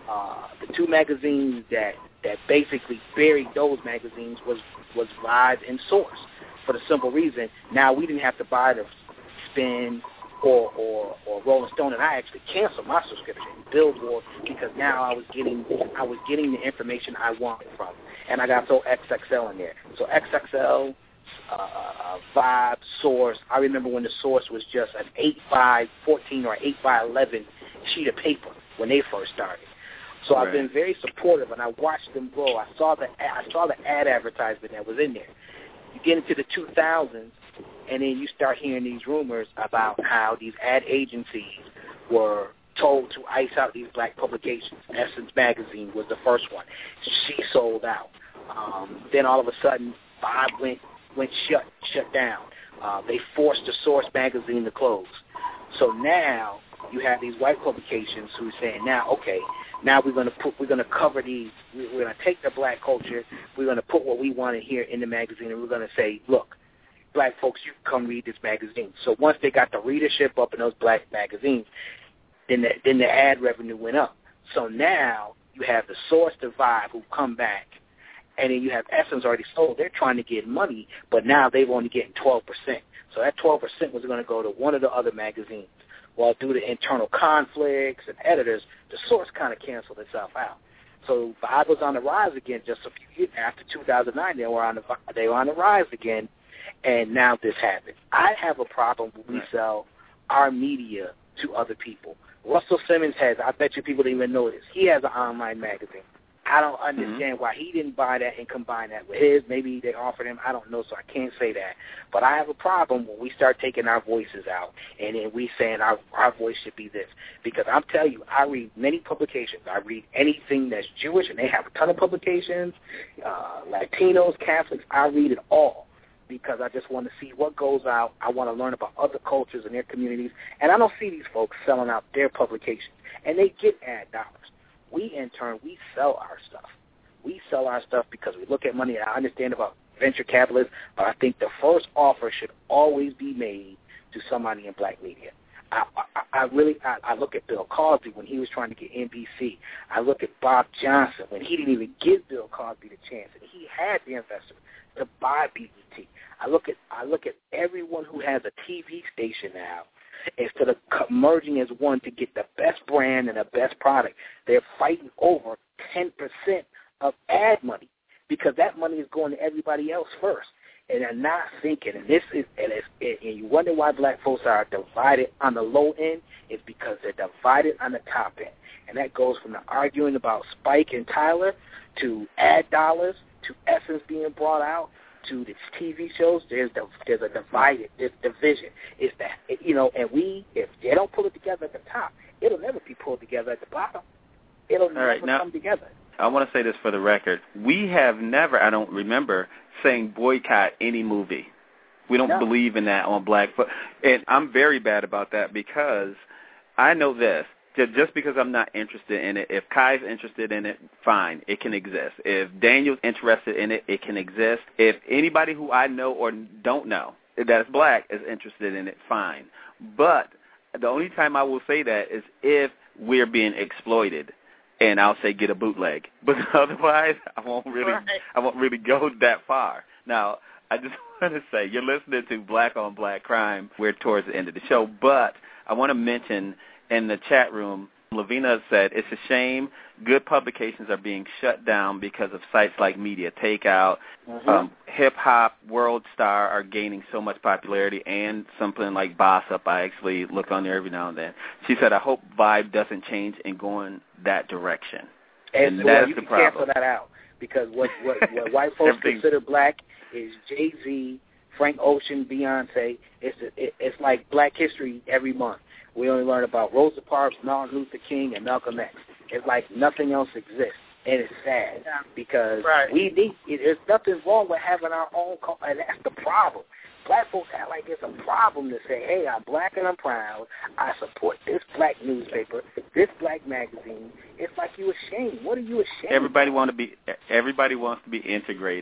S7: Uh, the two magazines that, that basically buried those magazines was, was Vibe and Source, for the simple reason now we didn't have to buy the Spin or, or, or Rolling Stone, and I actually canceled my subscription, Billboard, because now I was getting I was getting the information I wanted from, and I got so X X L in there. So X X L, uh, uh, Vibe, Source. I remember when the Source was just an eight by fourteen or eight by eleven sheet of paper when they first started. So right. I've been very supportive, and I watched them grow. I saw the I saw the ad advertisement that was in there. You get into the two thousands, and then you start hearing these rumors about how these ad agencies were told to ice out these black publications. Essence Magazine was the first one. She sold out. Um, then all of a sudden, Vibe went went shut shut down. Uh, they forced the Source magazine to close. So now you have these white publications who are saying, now, okay, now we're going to put, we're going to cover these. We're going to take the black culture. We're going to put what we want in here in the magazine, and we're going to say, look, black folks, you can come read this magazine. So once they got the readership up in those black magazines, then the, then the ad revenue went up. So now you have the Source, the Vibe, who come back, and then you have Essence already sold. They're trying to get money, but now they've only getting twelve percent. So that twelve percent was going to go to one of the other magazines. Well, due to internal conflicts and editors, the Source kind of canceled itself out. So Vibe was on the rise again just a few years after two thousand nine. They were on the they were on the rise again, and now this happened. I have a problem when we sell our media to other people. Russell Simmons has, I bet you people didn't even know this, he has an online magazine. I don't understand mm-hmm. why he didn't buy that and combine that with his. Maybe they offered him. I don't know, so I can't say that. But I have a problem when we start taking our voices out and then we saying our our voice should be this. Because I'm telling you, I read many publications. I read anything that's Jewish, and they have a ton of publications, uh, Latinos, Catholics. I read it all because I just want to see what goes out. I want to learn about other cultures and their communities. And I don't see these folks selling out their publications. And they get ad dollars. We, in turn, we sell our stuff. We sell our stuff because we look at money. I understand about venture capitalists, but I think the first offer should always be made to somebody in black media. I, I, I really, I, I look at Bill Cosby when he was trying to get N B C. I look at Bob Johnson when he didn't even give Bill Cosby the chance, and he had the investment to buy B E T. I look at, I look at everyone who has a T V station now. Instead of merging as one to get the best brand and the best product, they're fighting over ten percent of ad money because that money is going to everybody else first. And they're not thinking, and this is, and, it's, and you wonder why black folks are divided on the low end, it's because they're divided on the top end. And that goes from the arguing about Spike and Tyler to ad dollars to Essence being brought out to the T V shows. There's the, there's a divided this division. It's that, you know, and we, if they don't pull it together at the top, it'll never be pulled together at the bottom. It'll All never right, now, come together.
S4: I want to say this for the record. We have never, I don't remember, saying boycott any movie. We don't no. believe in that on Black. And I'm very bad about that because I know this. Just because I'm not interested in it, if Kai's interested in it, fine, it can exist. If Daniel's interested in it, it can exist. If anybody who I know or don't know that is black is interested in it, fine. But the only time I will say that is if we're being exploited, and I'll say get a bootleg. But otherwise, I won't really, right. I won't really go that far. Now, I just want to say you're listening to Black on Black Crime. We're towards the end of the show, but I want to mention. In the chat room, Lavina said, it's a shame good publications are being shut down because of sites like Media Takeout. Mm-hmm. Um, Hip-Hop, World Star are gaining so much popularity, and something like Boss Up, I actually look on there every now and then. She said, I hope Vibe doesn't change and go in that direction.
S7: And, and
S4: well,
S7: that's
S4: you
S7: the
S4: can
S7: problem. Cancel that out because what, what, what white folks consider black is Jay-Z, Frank Ocean, Beyonce. It's, a, it, it's like Black History every month. We only learn about Rosa Parks, Martin Luther King, and Malcolm X. It's like nothing else exists, and it's sad yeah. because right. we need. There's nothing wrong with having our own, and that's the problem. Black folks act like it's a problem to say, "Hey, I'm black and I'm proud. I support this black newspaper, this black magazine." It's like you ashamed. What are you ashamed?
S4: Everybody
S7: of?
S4: want to be. Everybody wants to be integrated.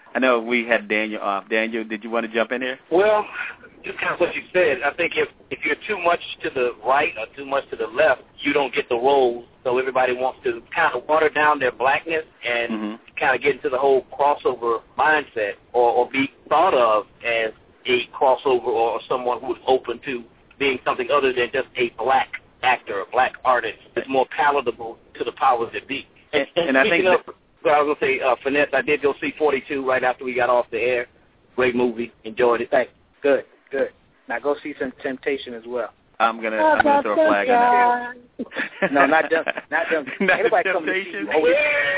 S4: I know we had Daniel off. Daniel, did you want to jump in here?
S6: Well, just kind of what you said. I think if, if you're too much to the right or too much to the left, you don't get the roles. So everybody wants to kind of water down their blackness and mm-hmm. kind of get into the whole crossover mindset or, or be thought of as a crossover or someone who's open to being something other than just a black actor, a black artist. It's more palatable to the powers that be. And, and, and I think of, that, I was going to say, uh, Finesse, I did go see forty-two right after we got off the air. Great movie. Enjoyed it.
S7: Thanks. Good, good. Now go see some Temptation as well.
S4: I'm gonna, I'm gonna throw a flag on
S7: that. No, not them. Not them.
S4: Not
S7: Anybody
S4: Temptation.
S7: Come to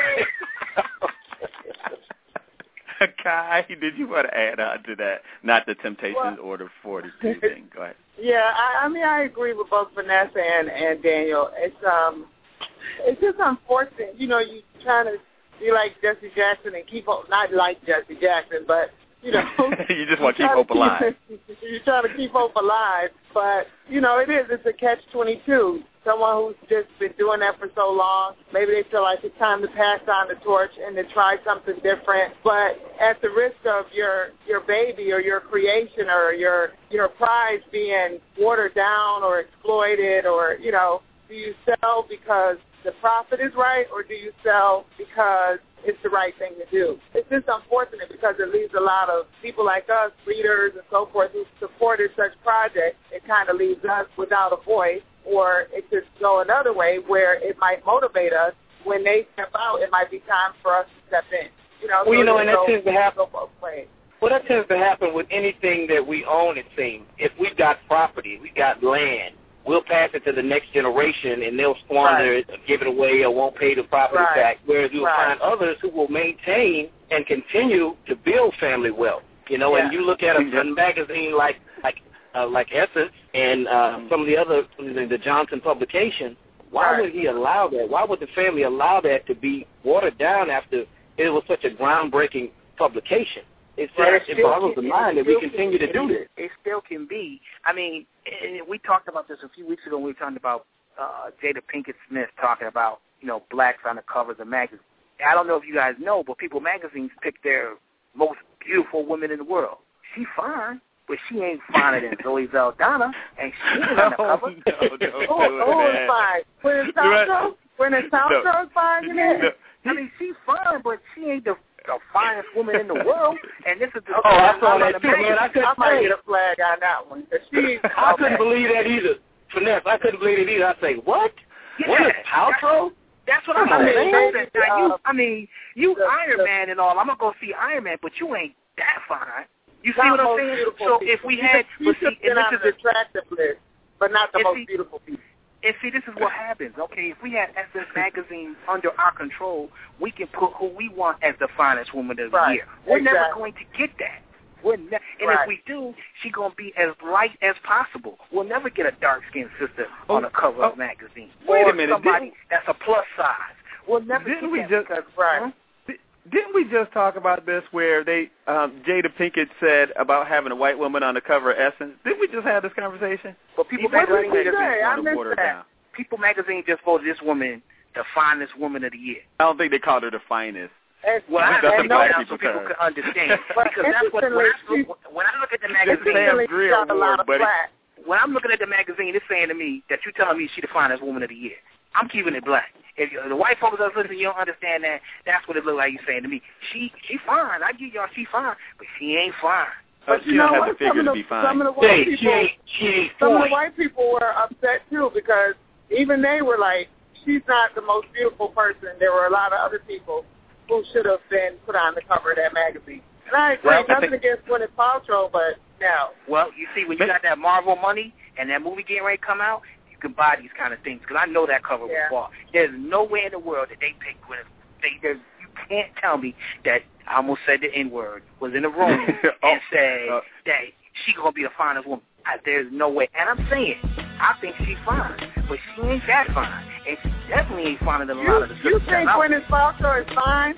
S4: see Kai, did you want to add on to that? Not the Temptations well, or the forty-two thing. Go ahead.
S5: Yeah, I, I mean, I agree with both Vanessa and, and Daniel. It's um, it's just unfortunate. You know, you trying to be like Jesse Jackson and keep hope, not like Jesse Jackson, but you know,
S4: you just want to keep hope alive.
S5: You're trying to keep hope alive, but you know, it is. It's a catch twenty-two. Someone who's just been doing that for so long, maybe they feel like it's time to pass on the torch and to try something different. But at the risk of your your baby or your creation or your your prize being watered down or exploited, or you know, do you sell because the profit is right, or do you sell because it's the right thing to do? It's just unfortunate because it leaves a lot of people like us, readers and so forth, who supported such projects. It kind of leaves us without a voice, or it could go another way where it might motivate us. When they step out, it might be time for us to step in. You know,
S6: well,
S5: so
S6: you know, and that
S5: go,
S6: tends to happen.
S5: both ways.
S6: Well, that tends to happen with anything that we own, it seems. If we've got property, we've got land, we'll pass it to the next generation, and they'll squander right. it, give it away, or won't pay the property
S5: right.
S6: back, whereas you'll
S5: right.
S6: find others who will maintain and continue to build family wealth. You know,
S5: yeah.
S6: and you look at a, a magazine like like uh, like Essence and uh, mm-hmm. some of the other, the Johnson publication, why
S5: right.
S6: would he allow that? Why would the family allow that to be watered down after it was such a groundbreaking publication? It's
S7: Well, it,
S6: it boggles the mind that we continue to do this.
S7: It still can be. I mean, we talked about this a few weeks ago when we were talking about uh, Jada Pinkett Smith talking about, you know, blacks on the covers of magazines. I don't know if you guys know, but People magazines pick their most beautiful women in the world. She fine, but she ain't finer than Zoe Saldana, and she ain't on the cover.
S4: No, no,
S5: oh, oh, it's fine. When it's Sandra, when it's Sandra, it's fine. You know?
S7: I mean, she's fine, but she ain't the the finest woman in the world, and this is the.
S6: Oh, I saw that too, man. I couldn't
S5: I might get a flag on that one. She,
S6: I couldn't believe that either. Finesse, I couldn't believe it either. I say, what?
S7: Yeah,
S6: what is Paltrow?
S7: That's what I'm saying. Now, you, I mean, you the, Iron the, Man and all. I'm gonna go see Iron Man, but you ain't that fine. You see what I'm saying? So if we had,
S5: you
S7: but see,
S5: and
S7: this
S5: this is attractive list, but not the most
S7: see,
S5: beautiful people.
S7: And see, this is what happens, okay? If we had Essence Magazine under our control, we can put who we want as the finest woman of the
S5: right.
S7: year. We're
S5: exactly.
S7: never going to get that. We're ne- and
S5: right.
S7: if we do, she's going to be as light as possible. We'll never get a dark-skinned sister
S4: oh,
S7: on the cover
S4: oh,
S7: of a magazine.
S4: Wait
S7: or
S4: a minute.
S7: somebody that's a plus size. We'll never
S4: didn't
S7: get
S4: we
S7: that
S4: just,
S7: because,
S5: right.
S7: huh?
S4: Didn't we just talk about this where they um, Jada Pinkett said about having a white woman on the cover of Essence? Didn't we just have this conversation?
S7: Well, People
S5: what
S7: magazine,
S5: did we say? I missed
S4: water
S5: that.
S4: down.
S7: People magazine just voted this woman the finest woman of the year.
S4: I don't think they called her the finest.
S5: And,
S7: well, I
S4: that's
S7: have
S4: a black
S7: so
S4: people
S7: people
S4: term.
S7: can understand. Because that's what, when, I look, when I look at the magazine,
S4: Sam Greer award, buddy.
S7: when I'm looking at the magazine, it's saying to me that you're telling me she's the finest woman of the year. I'm keeping it black. If you, the white folks are listening, you don't understand that. That's what it looks like you're saying to me. She she fine. I give y'all she fine, but she ain't fine.
S5: But
S4: she
S5: you know
S4: don't
S5: what?
S4: have to figure
S5: some,
S4: to
S5: of
S4: be
S5: the,
S4: fine.
S5: some of the white
S6: Hey,
S5: people,
S6: she ain't, she ain't
S5: some of
S6: fine.
S5: the white people were upset too because even they were like, she's not the most beautiful person. There were a lot of other people who should have been put on the cover of that magazine. And I agree,
S7: well,
S5: nothing
S7: I think,
S5: against Gwyneth Paltrow, but no.
S7: Well, you see, when you got that Marvel money and that movie getting ready to come out, you can buy these kind of things because I know that cover
S5: yeah.
S7: was bought. There's nowhere in the world that they picked Gwyneth. They, there's, you can't tell me that I almost said the N-word was in the room
S4: oh,
S7: and said
S4: uh,
S7: that she gonna be the finest woman. I, there's no way. And I'm saying, I think she's fine, but she ain't that fine, and she definitely ain't finer than a
S5: You,
S7: lot of the sisters.
S5: you think Gwyneth Paltrow is fine?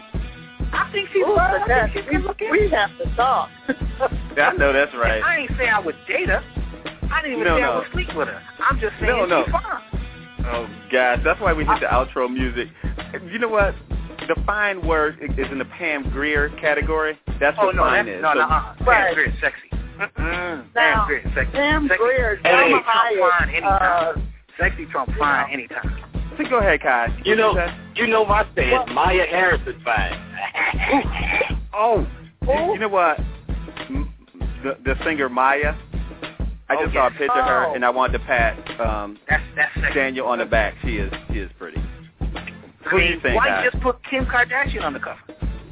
S7: I think she's
S5: Ooh,
S7: fine.
S5: that,
S7: I think she's
S5: we,
S7: good looking.
S5: we have to talk.
S4: I know that's right.
S7: And I ain't saying I would date her. I didn't even
S4: no,
S7: say
S4: no.
S7: I would sleep with her. I'm just saying
S4: no, no.
S7: she's fine.
S4: Oh, gosh, that's why we hit the outro music. You know what? the fine word is in the Pam Grier category. That's
S7: oh,
S4: what
S7: no,
S4: fine
S7: that's,
S4: is.
S7: No,
S4: so,
S7: no, uh, Pam
S5: right.
S7: Grier is sexy. Mm-mm.
S5: Now,
S7: Pam Grier is sexy.
S5: Pam
S7: sexy.
S5: Grier,
S7: Hey,
S5: Salma
S7: Trump fine
S5: Hayek,
S7: anytime.
S5: uh,
S7: Sexy Trump fine
S5: know.
S7: anytime.
S4: so go ahead, Kai.
S6: You know,
S4: What
S6: you know my stance.
S5: What?
S6: Maya Harris is fine.
S4: Oh, you, you know what? M- The, the singer Maya. I just
S7: Oh,
S4: saw a
S7: yes.
S4: picture of her,
S5: Oh.
S4: and I wanted to pat um,
S7: That's that's sexy.
S4: Daniel on the back. She is she is pretty.
S7: I
S4: Who do
S7: mean,
S4: you think,
S7: why
S4: Kai?
S7: you just put Kim Kardashian on the cover?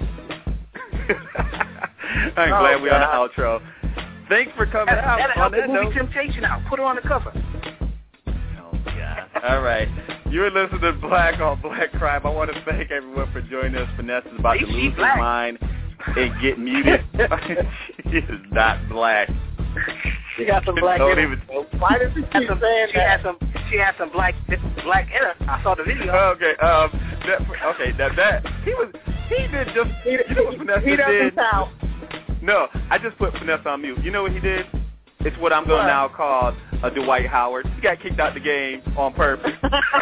S4: I'm
S5: Oh,
S4: glad we're on the
S5: God.
S4: outro. Thanks for coming
S7: That,
S4: out.
S7: that'll
S4: on
S7: help the
S4: that
S7: movie
S4: note.
S7: Temptation out. Put her on the cover.
S4: Oh, God. All right. You're listening to Black on Black Crime. I want to thank everyone for joining us. Vanessa is about
S7: See,
S4: to
S7: she's
S4: lose her
S7: black.
S4: mind and get muted. She is not black.
S6: She got some black
S4: Don't
S6: in her.
S4: even-
S5: Why does he
S7: Had
S5: keep
S7: some,
S5: saying
S7: she
S5: that?
S7: had some. She had some black black in her. I saw the video.
S4: Okay, um, that, okay, that, that, he was, he did just,
S5: He,
S4: you know what Vanessa
S5: he doesn't
S4: did?
S5: count.
S4: No, I just put Vanessa on mute. You know what he did? It's what I'm going to
S5: What?
S4: now call a Dwight Howard. He got kicked out the game on purpose.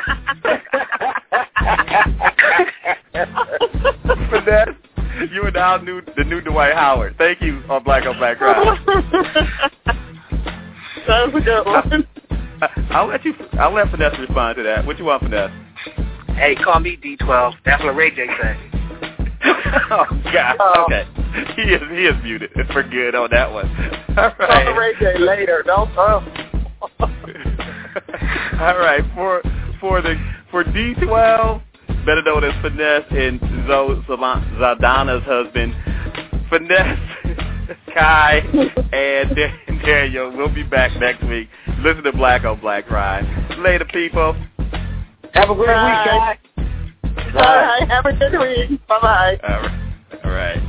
S4: Vanessa, you are now new, the new Dwight Howard. Thank you on Black on Black Crime.
S5: That was a good one.
S4: I, I'll let you, I'll let Vanessa respond to that. What you want, Vanessa?
S7: Hey, call me D twelve. That's what Ray J said.
S4: Oh, God.
S5: Oh.
S4: Okay. He is he is muted for good on that one. All
S5: Call
S4: right.
S5: Ray J later. Don't uh.
S4: All right. For for the for D twelve, better known as Finesse and Zoe Zaldana's husband, Finesse, Kai, and Daniel. We'll be back next week. Listen to Black on Black Crime. Later, people.
S6: Have a great
S5: Bye.
S6: week, guys.
S5: All right. Have a good week. Bye bye.
S4: All right. All right.